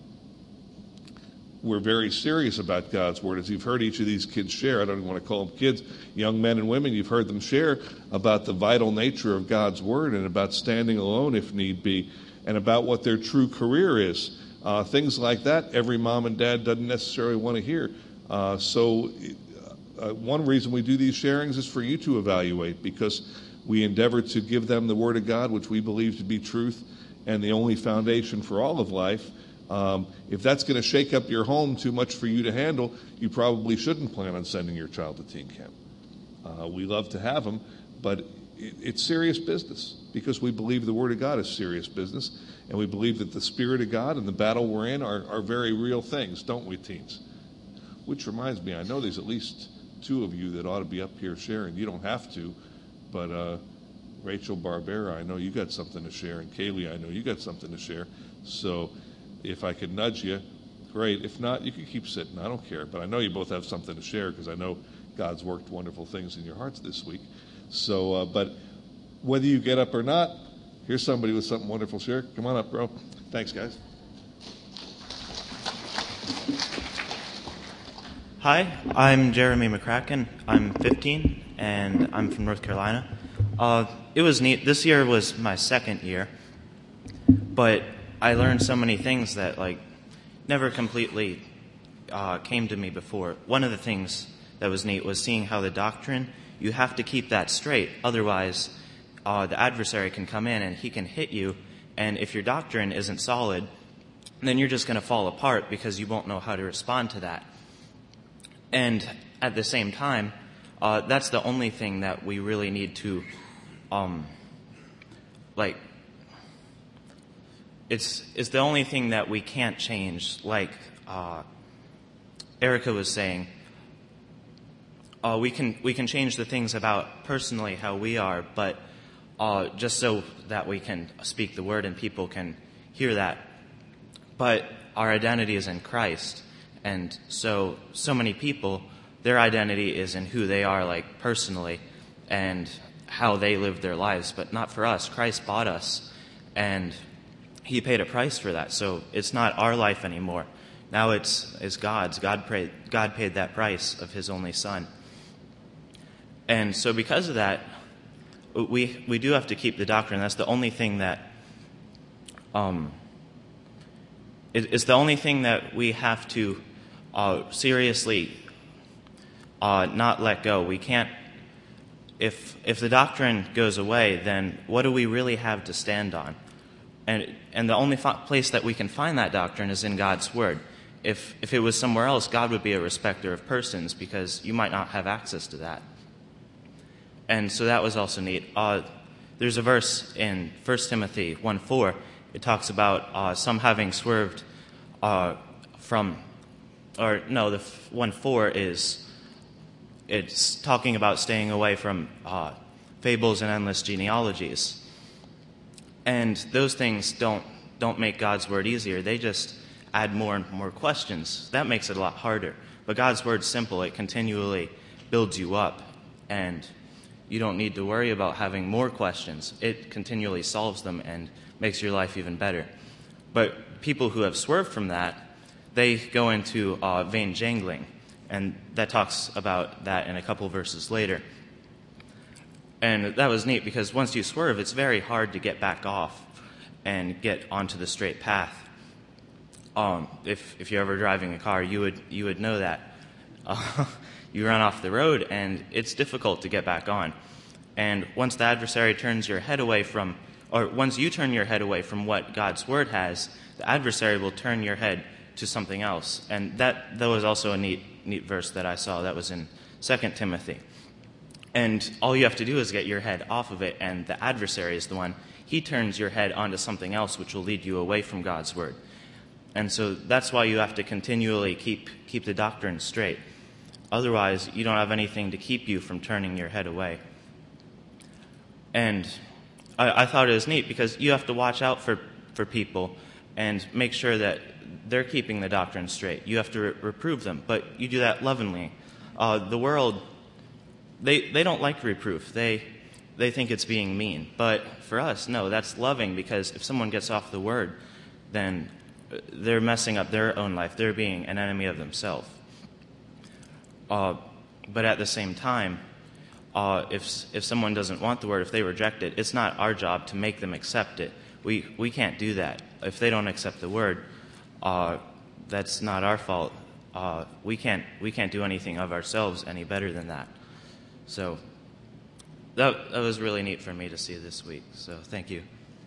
We're very serious about God's Word. As you've heard each of these kids share, I don't even want to call them kids, young men and women, you've heard them share about the vital nature of God's Word, and about standing alone if need be, and about what their true career is. Uh, things like that, every mom and dad doesn't necessarily want to hear. Uh, so uh, one reason we do these sharings is for you to evaluate, because we endeavor to give them the Word of God, which we believe to be truth and the only foundation for all of life. Um, if that's going to shake up your home too much for you to handle, you probably shouldn't plan on sending your child to teen camp. Uh, we love to have them, but it, it's serious business, because we believe the Word of God is serious business, and we believe that the Spirit of God and the battle we're in are, are very real things, don't we, teens? Which reminds me, I know there's at least two of you that ought to be up here sharing. You don't have to, but uh, Rachel Barbera, I know you got something to share, and Kaylee, I know you got something to share. So if I could nudge you, great. If not, you can keep sitting. I don't care. But I know you both have something to share, because I know God's worked wonderful things in your hearts this week. So, uh, but whether you get up or not, here's somebody with something wonderful to share. Come on up, bro. Thanks, guys. Hi, I'm Jeremy McCracken. I'm fifteen, and I'm from North Carolina. Uh, it was neat. This year was my second year, but I learned so many things that, like, never completely uh, came to me before. One of the things that was neat was seeing how the doctrine, you have to keep that straight. Otherwise, uh, the adversary can come in and he can hit you. And if your doctrine isn't solid, then you're just going to fall apart because you won't know how to respond to that. And at the same time, uh, that's the only thing that we really need to, um, like, it's it's the only thing that we can't change. Like uh, Erica was saying, uh, we can we can change the things about personally how we are, but uh, just so that we can speak the word and people can hear that. But our identity is in Christ. And so, so many people, their identity is in who they are, like, personally, and how they live their lives. But not for us. Christ bought us, and he paid a price for that. So it's not our life anymore. Now it's, it's God's. God paid, God paid that price of his only Son. And so because of that, we, we do have to keep the doctrine. That's the only thing that... Um, It's the only thing that we have to uh, seriously uh, not let go. We can't, if if the doctrine goes away, then what do we really have to stand on? And and the only fa- place that we can find that doctrine is in God's Word. If if it was somewhere else, God would be a respecter of persons because you might not have access to that. And so that was also neat. Uh, there's a verse in First Timothy one four. It talks about uh, some having swerved uh, from, or no, the one four is, it's talking about staying away from uh, fables and endless genealogies. And those things don't don't make God's word easier. They just add more and more questions. That makes it a lot harder. But God's word's simple. It continually builds you up, and you don't need to worry about having more questions. It continually solves them and makes your life even better. But people who have swerved from that, they go into uh, vain jangling, and that talks about that in a couple verses later. And that was neat because once you swerve, it's very hard to get back off and get onto the straight path. Um, if if you're ever driving a car, you would you would know that. Uh, you run off the road, and it's difficult to get back on. And once the adversary turns your head away from Or once you turn your head away from what God's word has, the adversary will turn your head to something else. And that, that was also a neat neat verse that I saw. That was in Second Timothy. And all you have to do is get your head off of it, and the adversary is the one. He turns your head onto something else, which will lead you away from God's word. And so that's why you have to continually keep keep the doctrine straight. Otherwise, you don't have anything to keep you from turning your head away. And I, I thought it was neat because you have to watch out for, for people and make sure that they're keeping the doctrine straight. You have to re- reprove them, but you do that lovingly. Uh, the world, they they don't like reproof. They they think it's being mean. But for us, no, that's loving, because if someone gets off the word, then they're messing up their own life. They're being an enemy of themselves. Uh, but at the same time, Uh, if if someone doesn't want the word, if they reject it, it's not our job to make them accept it. We we can't do that. If they don't accept the word, uh, that's not our fault. Uh, we can't we can't do anything of ourselves any better than that. So that that was really neat for me to see this week. So thank you.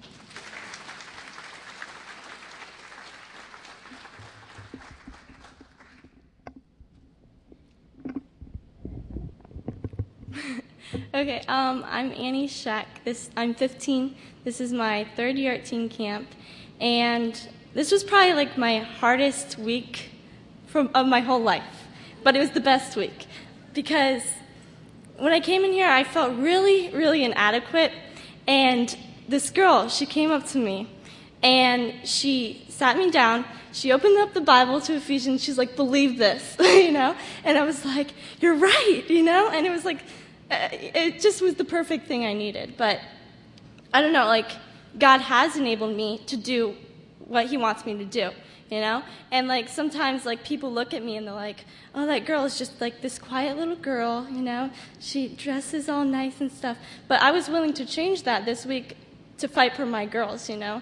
Okay, um, I'm Annie Scheck. This I'm fifteen. This is my third year at teen camp, and this was probably like my hardest week from of my whole life, but it was the best week because when I came in here, I felt really, really inadequate, and this girl, she came up to me, and she sat me down. She opened up the Bible to Ephesians. She's like, "Believe this," you know, and I was like, "You're right," you know, and it was like. It just was the perfect thing I needed. But I don't know, like, God has enabled me to do what he wants me to do, you know? And, like, sometimes, like, people look at me and they're like, oh, that girl is just, like, this quiet little girl, you know? She dresses all nice and stuff. But I was willing to change that this week to fight for my girls, you know?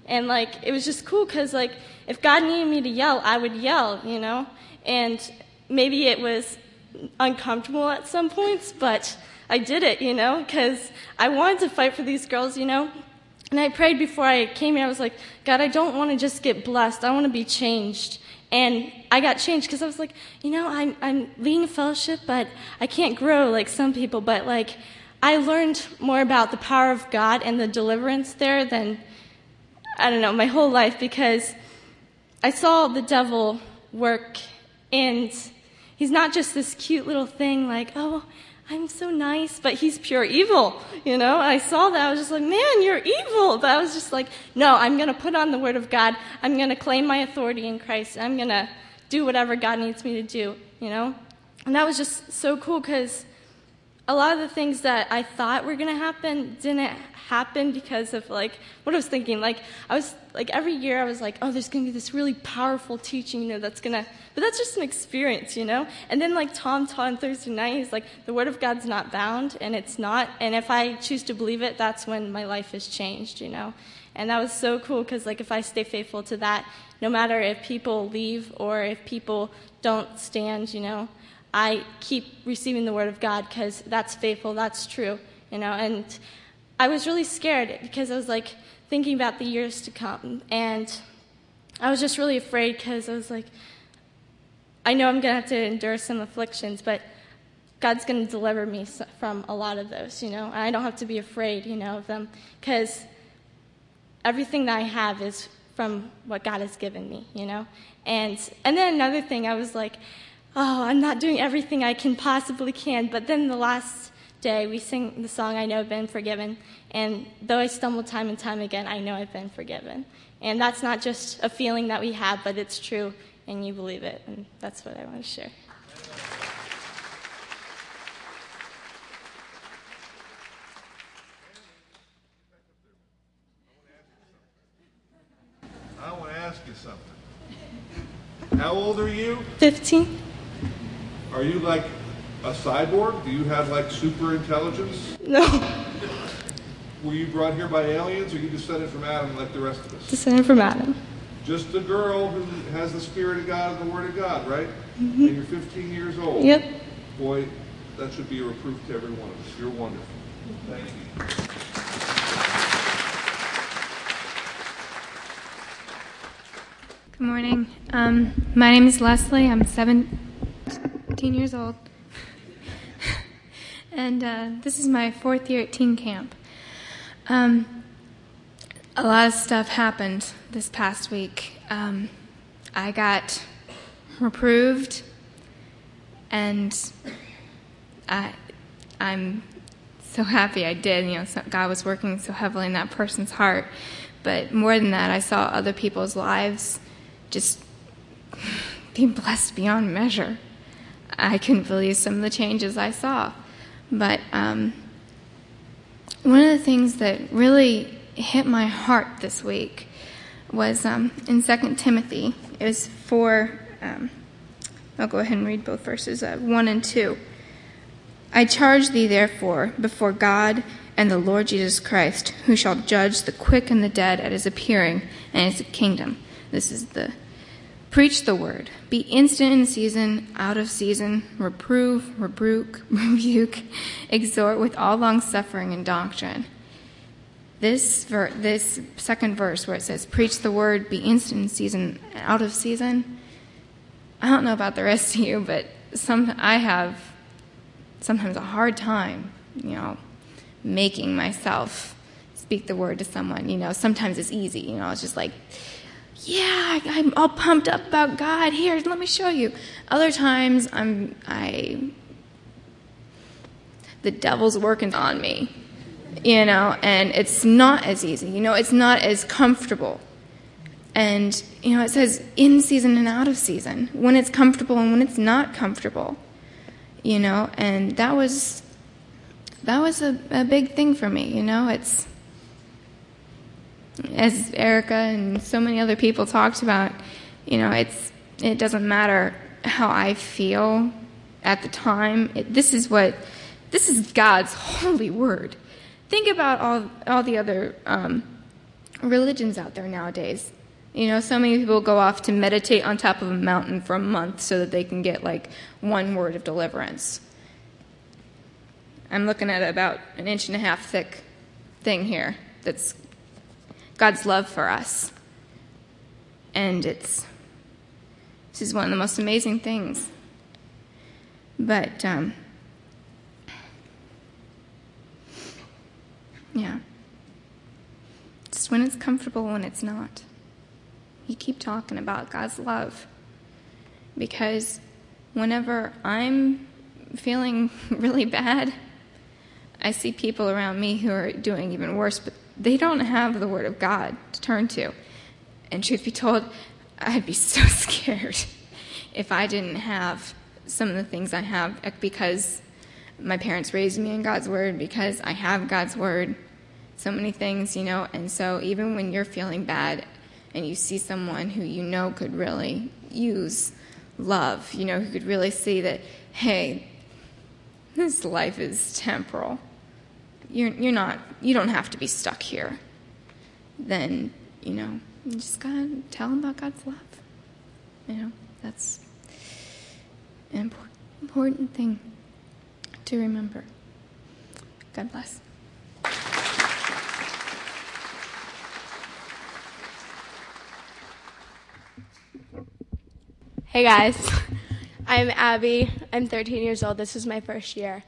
And, like, it was just cool because, like, if God needed me to yell, I would yell, you know? And maybe it was uncomfortable at some points, but I did it, you know, because I wanted to fight for these girls, you know? And I prayed before I came here. I was like, God, I don't want to just get blessed. I want to be changed. And I got changed because I was like, you know, I'm, I'm leading a fellowship, but I can't grow like some people. But, like, I learned more about the power of God and the deliverance there than, I don't know, my whole life, because I saw the devil work, and he's not just this cute little thing like, oh, I'm so nice, but he's pure evil, you know? I saw that. I was just like, man, you're evil. But I was just like, no, I'm going to put on the Word of God. I'm going to claim my authority in Christ. I'm going to do whatever God needs me to do, you know? And that was just so cool because a lot of the things that I thought were going to happen didn't happen because of, like, what I was thinking. Like, I was, like, every year I was like, oh, there's going to be this really powerful teaching, you know, that's going to, but that's just an experience, you know? And then, like, Tom taught on Thursday night, he's like, the Word of God's not bound, and it's not, and if I choose to believe it, that's when my life is changed, you know? And that was so cool because, like, if I stay faithful to that, no matter if people leave or if people don't stand, you know, I keep receiving the Word of God because that's faithful, that's true, you know? And I was really scared because I was, like, thinking about the years to come, and I was just really afraid because I was like, I know I'm going to have to endure some afflictions, but God's going to deliver me from a lot of those, you know? And I don't have to be afraid, you know, of them, because everything that I have is from what God has given me, you know? And and then another thing, I was like, oh, I'm not doing everything I can possibly can. But then the last day, we sing the song, I Know I've Been Forgiven. And though I stumble time and time again, I know I've been forgiven. And that's not just a feeling that we have, but it's true, and you believe it. And that's what I want to share. I want to ask you something. How old are you? fifteen. Are you like a cyborg? Do you have like super intelligence? No. Were you brought here by aliens, or you descended from Adam like the rest of us? Descended from Adam. Just a girl who has the Spirit of God and the Word of God, right? Mm-hmm. And you're fifteen years old. Yep. Boy, that should be a reproof to every one of us. You're wonderful. Thank you. Good morning. Um, my name is Leslie. I'm seventeen years old. And uh, this is my fourth year at teen camp. Um, a lot of stuff happened this past week. Um, I got reproved, and I, I'm so happy I did. You know, so God was working so heavily in that person's heart. But more than that, I saw other people's lives just be blessed beyond measure. I couldn't believe some of the changes I saw. But um, one of the things that really hit my heart this week was um, in Second Timothy. It was four, um, I'll go ahead and read both verses, uh, one and two. I charge thee therefore before God and the Lord Jesus Christ, who shall judge the quick and the dead at his appearing and his kingdom. This is the preach the word. Be instant in season, out of season, reprove, rebuke, rebuke, exhort with all long suffering and doctrine. This ver- this second verse where it says, preach the word, be instant in season, out of season. I don't know about the rest of you, but some I have sometimes a hard time, you know, making myself speak the word to someone. You know, sometimes it's easy. You know, it's just like, yeah, I'm all pumped up about God. Here, let me show you. Other times, I'm I the devil's working on me, you know, and it's not as easy. You know, it's not as comfortable. And you know, it says in season and out of season, when it's comfortable and when it's not comfortable. You know, and that was that was a, a big thing for me. You know, it's. As Erica and so many other people talked about, you know, it's it doesn't matter how I feel at the time. It, this is what this is God's holy word. Think about all all the other um, religions out there nowadays. You know, so many people go off to meditate on top of a mountain for a month so that they can get like one word of deliverance. I'm looking at about an inch and a half thick thing here that's God's love for us. And it's, this is one of the most amazing things. But, um, yeah. It's when it's comfortable, when it's not. You keep talking about God's love. Because whenever I'm feeling really bad, I see people around me who are doing even worse, but they don't have the Word of God to turn to. And truth be told, I'd be so scared if I didn't have some of the things I have, because my parents raised me in God's Word, because I have God's Word, so many things, you know. And so even when you're feeling bad and you see someone who you know could really use love, you know, who could really see that, hey, this life is temporal. You're you're not, you don't have to be stuck here. Then, you know, you just gotta tell them about God's love. You know, that's an important, important thing to remember. God bless. Hey guys, I'm Abby. I'm thirteen years old. This is my first year.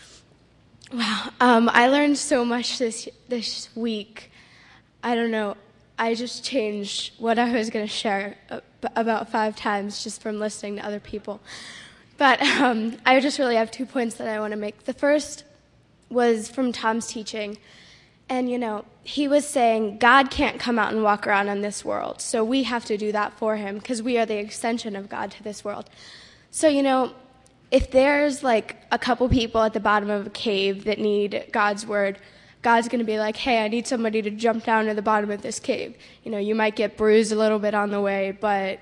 Wow, um, I learned so much this this week. I don't know. I just changed what I was going to share about five times just from listening to other people. But um, I just really have two points that I want to make. The first was from Tom's teaching. And, you know, he was saying God can't come out and walk around in this world. So we have to do that for him because we are the extension of God to this world. So, you know, if there's like a couple people at the bottom of a cave that need God's word, God's going to be like, hey, I need somebody to jump down to the bottom of this cave. You know, you might get bruised a little bit on the way, but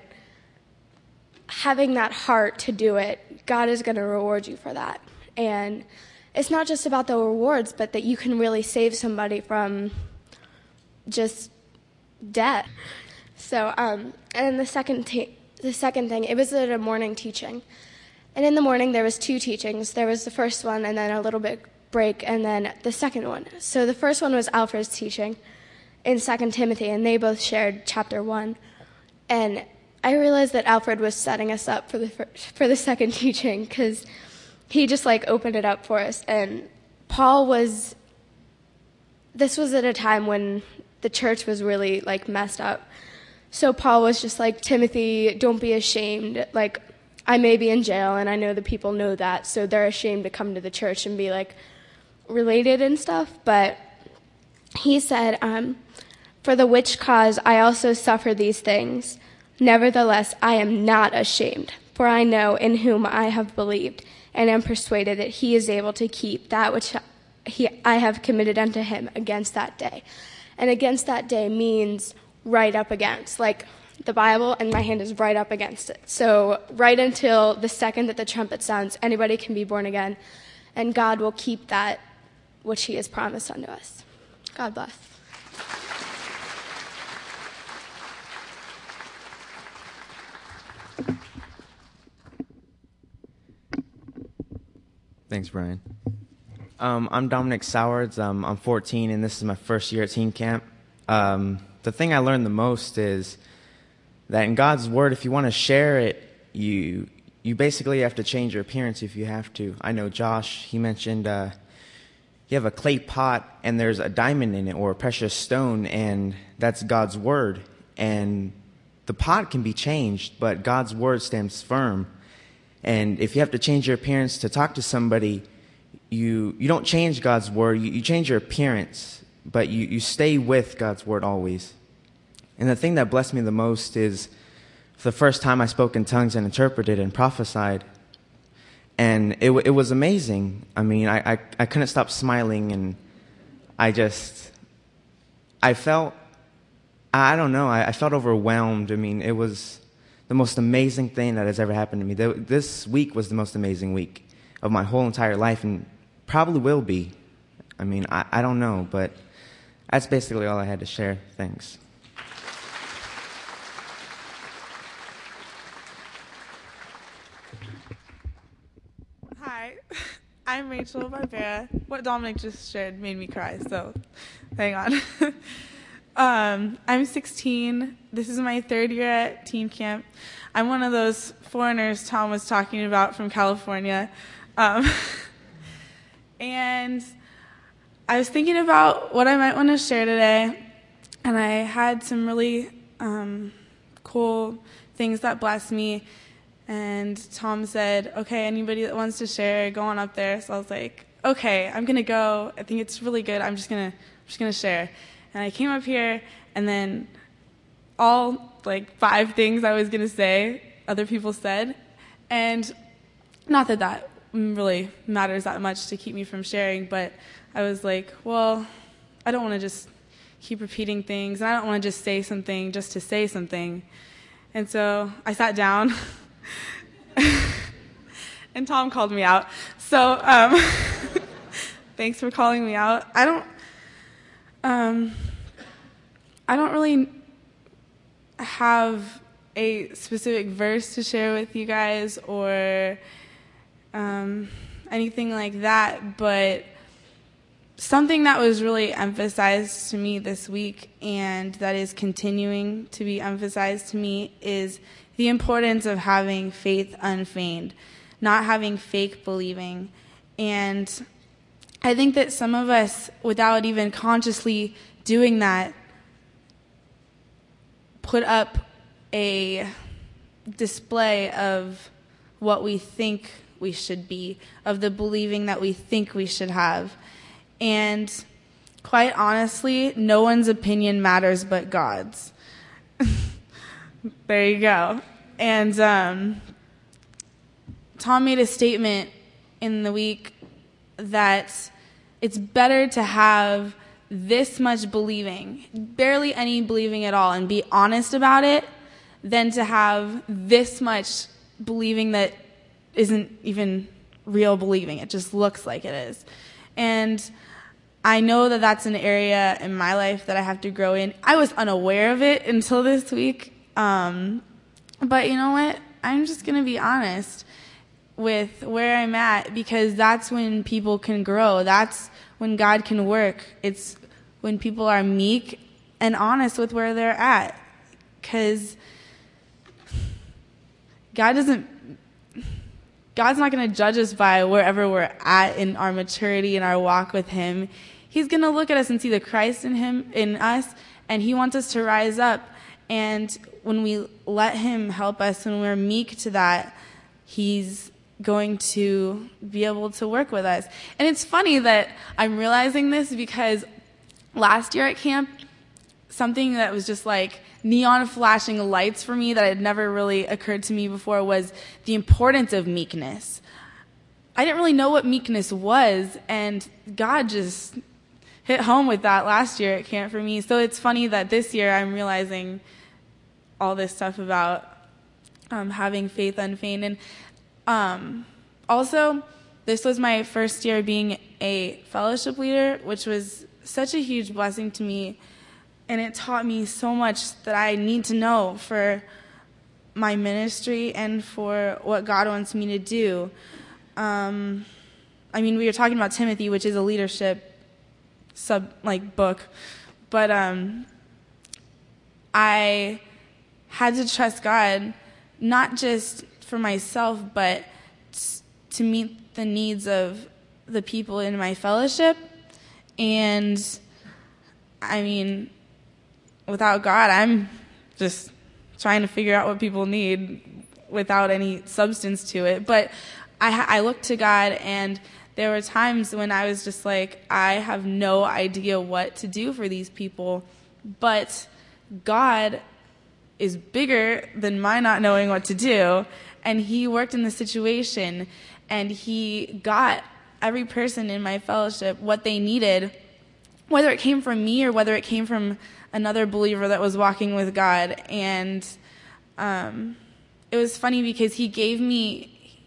having that heart to do it, God is going to reward you for that. And it's not just about the rewards, but that you can really save somebody from just death. So, um, and the second, t- the second thing, it was at a morning teaching. And in the morning, there was two teachings. There was the first one, and then a little bit break, and then the second one. So the first one was Alfred's teaching in Second Timothy, and they both shared chapter one. And I realized that Alfred was setting us up for the first, for the second teaching, because he just like opened it up for us. And Paul was, this was at a time when the church was really like messed up. So Paul was just like, Timothy, don't be ashamed. Like, I may be in jail, and I know the people know that, so they're ashamed to come to the church and be like related and stuff. But he said, um, for the which cause I also suffer these things. Nevertheless, I am not ashamed, for I know in whom I have believed, and am persuaded that he is able to keep that which he, I have committed unto him against that day. And against that day means right up against, like the Bible, and my hand is right up against it. So right until the second that the trumpet sounds, anybody can be born again, and God will keep that which he has promised unto us. God bless. Thanks, Brian. Um, I'm Dominic Sowards. Um, I'm fourteen, and this is my first year at teen camp. Um, the thing I learned the most is that in God's Word, if you want to share it, you you basically have to change your appearance if you have to. I know Josh, he mentioned uh, you have a clay pot, and there's a diamond in it or a precious stone, and that's God's Word. And the pot can be changed, but God's Word stands firm. And if you have to change your appearance to talk to somebody, you you don't change God's word. You, you change your appearance, but you, you stay with God's word always. And the thing that blessed me the most is for the first time I spoke in tongues and interpreted and prophesied. And it it was amazing. I mean, I, I, I couldn't stop smiling, and I just, I felt, I don't know, I, I felt overwhelmed. I mean, it was the most amazing thing that has ever happened to me. This week was the most amazing week of my whole entire life, and probably will be. I mean, I, I don't know, but that's basically all I had to share. Thanks. Hi, I'm Rachel Barbera. What Dominic just shared made me cry, so hang on. um, I'm sixteen. This is my third year at teen camp. I'm one of those foreigners Tom was talking about from California. Um, and I was thinking about what I might want to share today, and I had some really um, cool things that blessed me. And Tom said, okay, anybody that wants to share, go on up there. So I was like, okay, I'm going to go. I think it's really good. I'm just going to just gonna share. And I came up here, and then all, like, five things I was going to say, other people said. And not that that really matters that much to keep me from sharing, but I was like, well, I don't want to just keep repeating things, and I don't want to just say something just to say something. And so I sat down. And Tom called me out. So um, thanks for calling me out. I don't, um, I don't really have a specific verse to share with you guys or um, anything like that, but something that was really emphasized to me this week, and that is continuing to be emphasized to me, is the importance of having faith unfeigned, not having fake believing. And I think that some of us, without even consciously doing that, put up a display of what we think we should be, of the believing that we think we should have. And quite honestly, no one's opinion matters but God's. There you go. And um, Tom made a statement in the week that it's better to have this much believing, barely any believing at all, and be honest about it, than to have this much believing that isn't even real believing. It just looks like it is. And I know that that's an area in my life that I have to grow in. I was unaware of it until this week. Um, but you know what? I'm just going to be honest with where I'm at, because that's when people can grow. That's when God can work. It's when people are meek and honest with where they're at. Because God doesn't, God's not going to judge us by wherever we're at in our maturity and our walk with Him. He's going to look at us and see the Christ in Him, in us, and He wants us to rise up. And when we let Him help us, when we're meek to that, He's going to be able to work with us. And it's funny that I'm realizing this, because last year at camp, something that was just like neon flashing lights for me that had never really occurred to me before was the importance of meekness. I didn't really know what meekness was, and God just hit home with that last year at camp for me. So it's funny that this year I'm realizing all this stuff about um, having faith unfeigned. And um, also, this was my first year being a fellowship leader, which was such a huge blessing to me. And it taught me so much that I need to know for my ministry and for what God wants me to do. Um, I mean, we were talking about Timothy, which is a leadership sub like book, but um, I had to trust God, not just for myself, but t- to meet the needs of the people in my fellowship. And I mean, without God, I'm just trying to figure out what people need without any substance to it. But I, I looked to God, and there were times when I was just like, I have no idea what to do for these people. But God is bigger than my not knowing what to do. And He worked in the situation, and He got every person in my fellowship what they needed, whether it came from me or whether it came from another believer that was walking with God. And um, it was funny because he gave me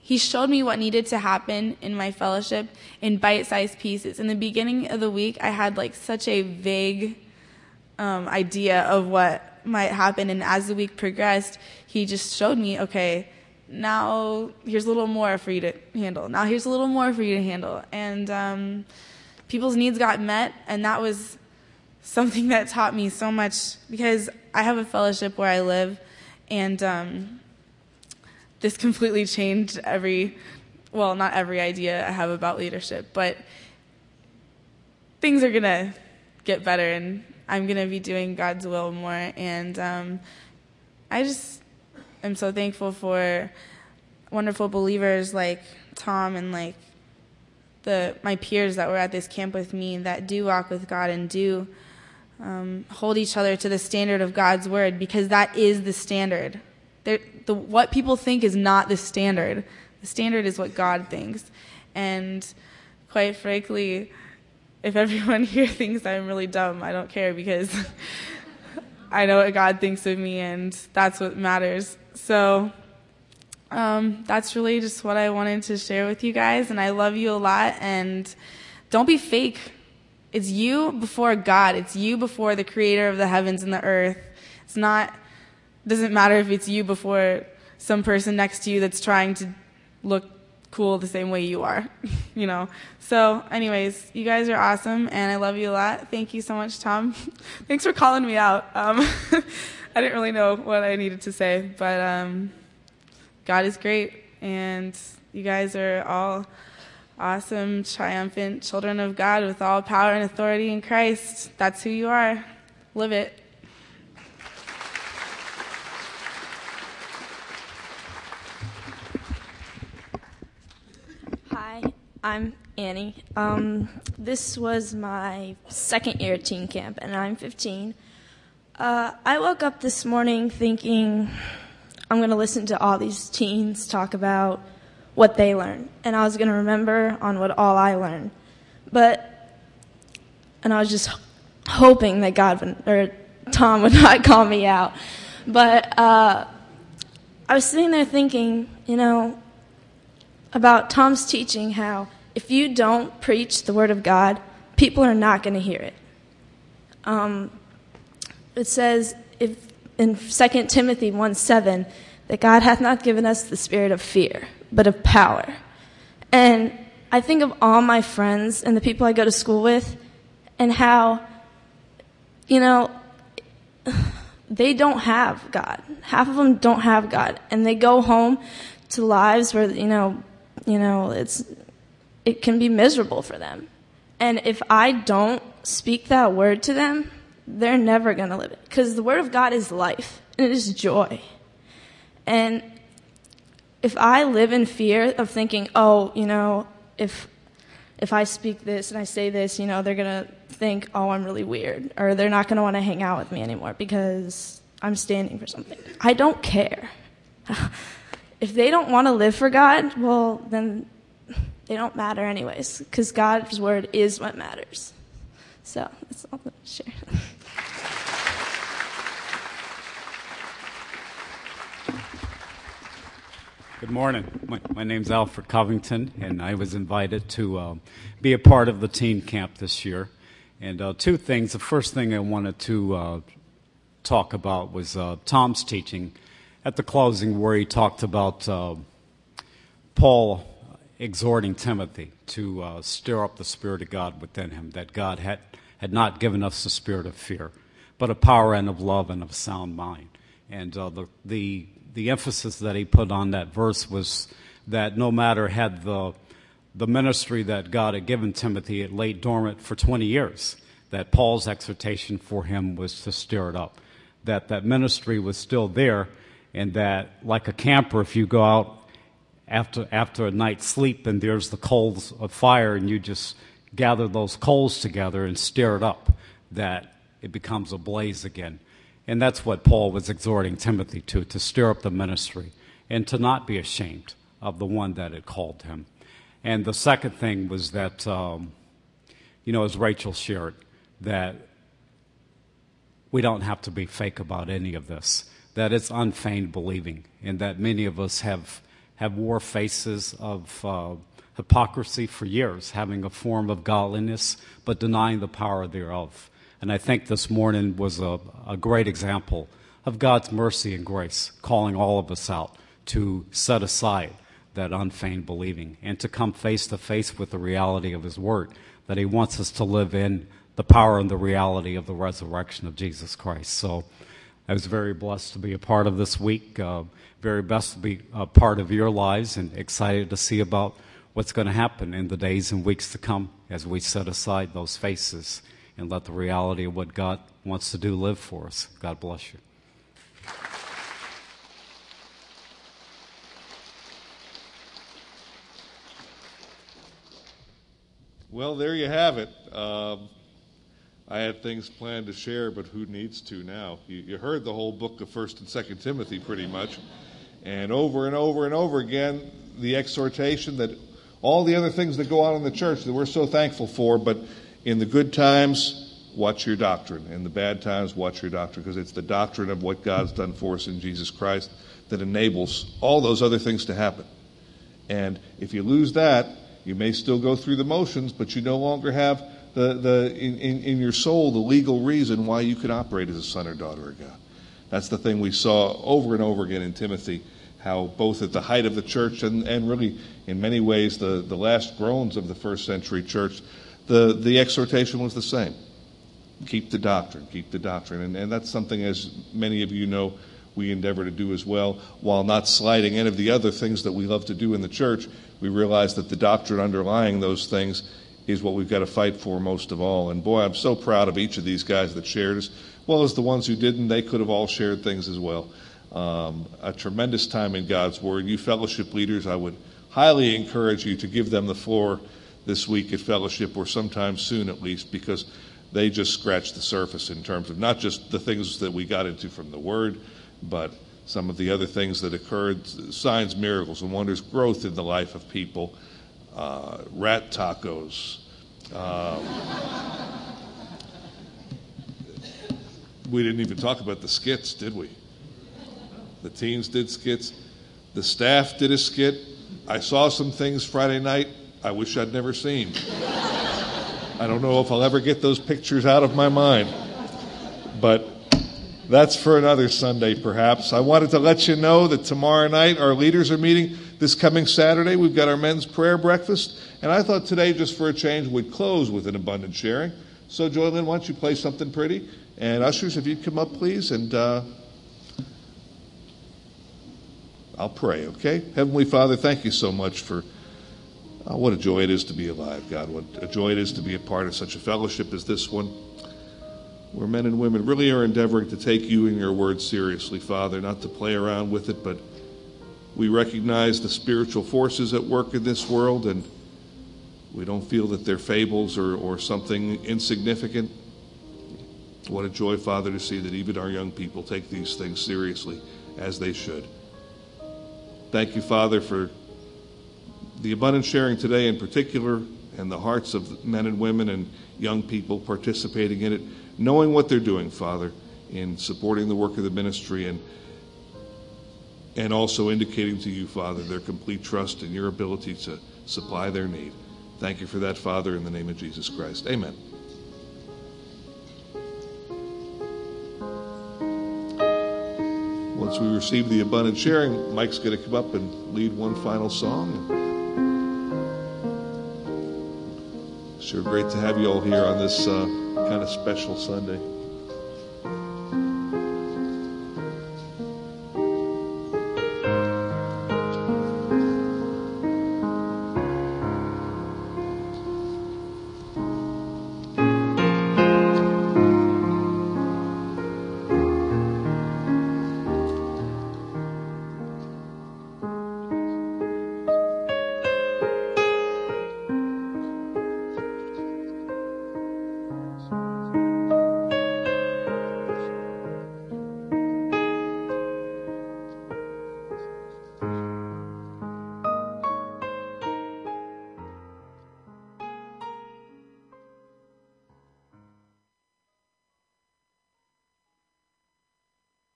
he showed me what needed to happen in my fellowship in bite-sized pieces. In the beginning of the week, I had like such a vague um, idea of what might happen, and as the week progressed, he just showed me, okay, now here's a little more for you to handle. Now here's a little more for you to handle. And um, people's needs got met, and that was something that taught me so much, because I have a fellowship where I live, and um, this completely changed every, well, not every idea I have about leadership, but things are going to get better, and I'm going to be doing God's will more. And um, I just am so thankful for wonderful believers like Tom and like the my peers that were at this camp with me that do walk with God and do um, hold each other to the standard of God's word, because that is the standard. They're, the, what people think is not the standard. The standard is what God thinks. And quite frankly, if everyone here thinks I'm really dumb, I don't care, because I know what God thinks of me, and that's what matters. So um, that's really just what I wanted to share with you guys, and I love you a lot, and don't be fake. It's you before God. It's you before the creator of the heavens and the earth. It's not, doesn't matter if it's you before some person next to you that's trying to look cool the same way you are, you know. So anyways, you guys are awesome, and I love you a lot. Thank you so much, Tom. Thanks for calling me out. Um, I didn't really know what I needed to say, but um, God is great, and you guys are all awesome, triumphant children of God with all power and authority in Christ. That's who you are. Live it. Hi, I'm Annie. Um, this was my second year at teen camp, and I'm fifteen. Uh, I woke up this morning thinking I'm going to listen to all these teens talk about what they learned, and I was going to remember on what all I learned. But, and I was just hoping that God would, or Tom would not call me out. But uh, I was sitting there thinking, you know, about Tom's teaching how if you don't preach the word of God, people are not going to hear it. Um, it says if in Second Timothy one seven that God hath not given us the spirit of fear, but of power. And I think of all my friends and the people I go to school with, and how, you know, they don't have God. Half of them don't have God, and they go home to lives where, you know, you know, it's it can be miserable for them. And if I don't speak that word to them, they're never going to live it, because the word of God is life, and it is joy. And if I live in fear of thinking, oh, you know, if if I speak this and I say this, you know, they're going to think, oh, I'm really weird, or they're not going to want to hang out with me anymore because I'm standing for something. I don't care. If they don't want to live for God, well, then they don't matter anyways, because God's word is what matters. So that's all I'm going to share. Good morning. My, my name's Alfred Covington, and I was invited to uh, be a part of the teen camp this year. And uh, two things. The first thing I wanted to uh, talk about was uh, Tom's teaching at the closing, where he talked about uh, Paul exhorting Timothy to uh, stir up the Spirit of God within him, that God had, had not given us the spirit of fear, but of power and of love and of sound mind. And uh, the, the the emphasis that he put on that verse was that no matter had the the ministry that God had given Timothy, it lay dormant for twenty years, that Paul's exhortation for him was to stir it up, that that ministry was still there, and that like a camper, if you go out after after a night's sleep and there's the coals of fire and you just gather those coals together and stir it up, that it becomes a blaze again. And that's what Paul was exhorting Timothy to, to stir up the ministry and to not be ashamed of the one that had called him. And the second thing was that, um, you know, as Rachel shared, that we don't have to be fake about any of this, that it's unfeigned believing, and that many of us have have wore faces of uh, hypocrisy for years, having a form of godliness but denying the power thereof. And I think this morning was a, a great example of God's mercy and grace, calling all of us out to set aside that unfeigned believing and to come face to face with the reality of His Word, that He wants us to live in the power and the reality of the resurrection of Jesus Christ. So I was very blessed to be a part of this week, uh, very blessed to be a part of your lives, and excited to see about what's going to happen in the days and weeks to come as we set aside those faces and let the reality of what God wants to do live for us. God bless you. Well, there you have it. Um, I had things planned to share, but who needs to now? You, you heard the whole book of First and Second Timothy pretty much, and over and over and over again, the exhortation that all the other things that go on in the church that we're so thankful for, but in the good times, watch your doctrine. In the bad times, watch your doctrine, because it's the doctrine of what God's done for us in Jesus Christ that enables all those other things to happen. And if you lose that, you may still go through the motions, but you no longer have the, the in, in, in your soul the legal reason why you could operate as a son or daughter of God. That's the thing we saw over and over again in Timothy, how both at the height of the church and, and really in many ways the, the last groans of the first century church, the, the exhortation was the same. Keep the doctrine, keep the doctrine. And, and that's something, as many of you know, we endeavor to do as well, while not slighting any of the other things that we love to do in the church. We realize that the doctrine underlying those things is what we've got to fight for most of all. And boy, I'm so proud of each of these guys that shared, as well as the ones who didn't. They could have all shared things as well. Um, a tremendous time in God's Word. You fellowship leaders, I would highly encourage you to give them the floor this week at fellowship, or sometime soon at least, because they just scratched the surface in terms of not just the things that we got into from the Word, but some of the other things that occurred, signs, miracles, and wonders, growth in the life of people, uh, rat tacos. Um, we didn't even talk about the skits, did we? The teens did skits. The staff did a skit. I saw some things Friday night I wish I'd never seen. I don't know if I'll ever get those pictures out of my mind. But that's for another Sunday, perhaps. I wanted to let you know that tomorrow night our leaders are meeting. This coming Saturday, we've got our men's prayer breakfast. And I thought today, just for a change, we'd close with an abundant sharing. So, Joylyn, why don't you play something pretty? And ushers, if you'd come up, please, and uh, I'll pray, okay? Heavenly Father, thank you so much for uh, what a joy it is to be alive, God. What a joy it is to be a part of such a fellowship as this one, where men and women really are endeavoring to take you and your word seriously, Father, not to play around with it, but we recognize the spiritual forces at work in this world, and we don't feel that they're fables or, or something insignificant. What a joy, Father, to see that even our young people take these things seriously, as they should. Thank you, Father, for the abundant sharing today in particular, and the hearts of men and women and young people participating in it, knowing what they're doing, Father, in supporting the work of the ministry, and and also indicating to you, Father, their complete trust in your ability to supply their need. Thank you for that, Father, in the name of Jesus Christ. Amen. Once we receive the abundant sharing, Mike's going to come up and lead one final song. Sure great to have you all here on this uh, kind of special Sunday.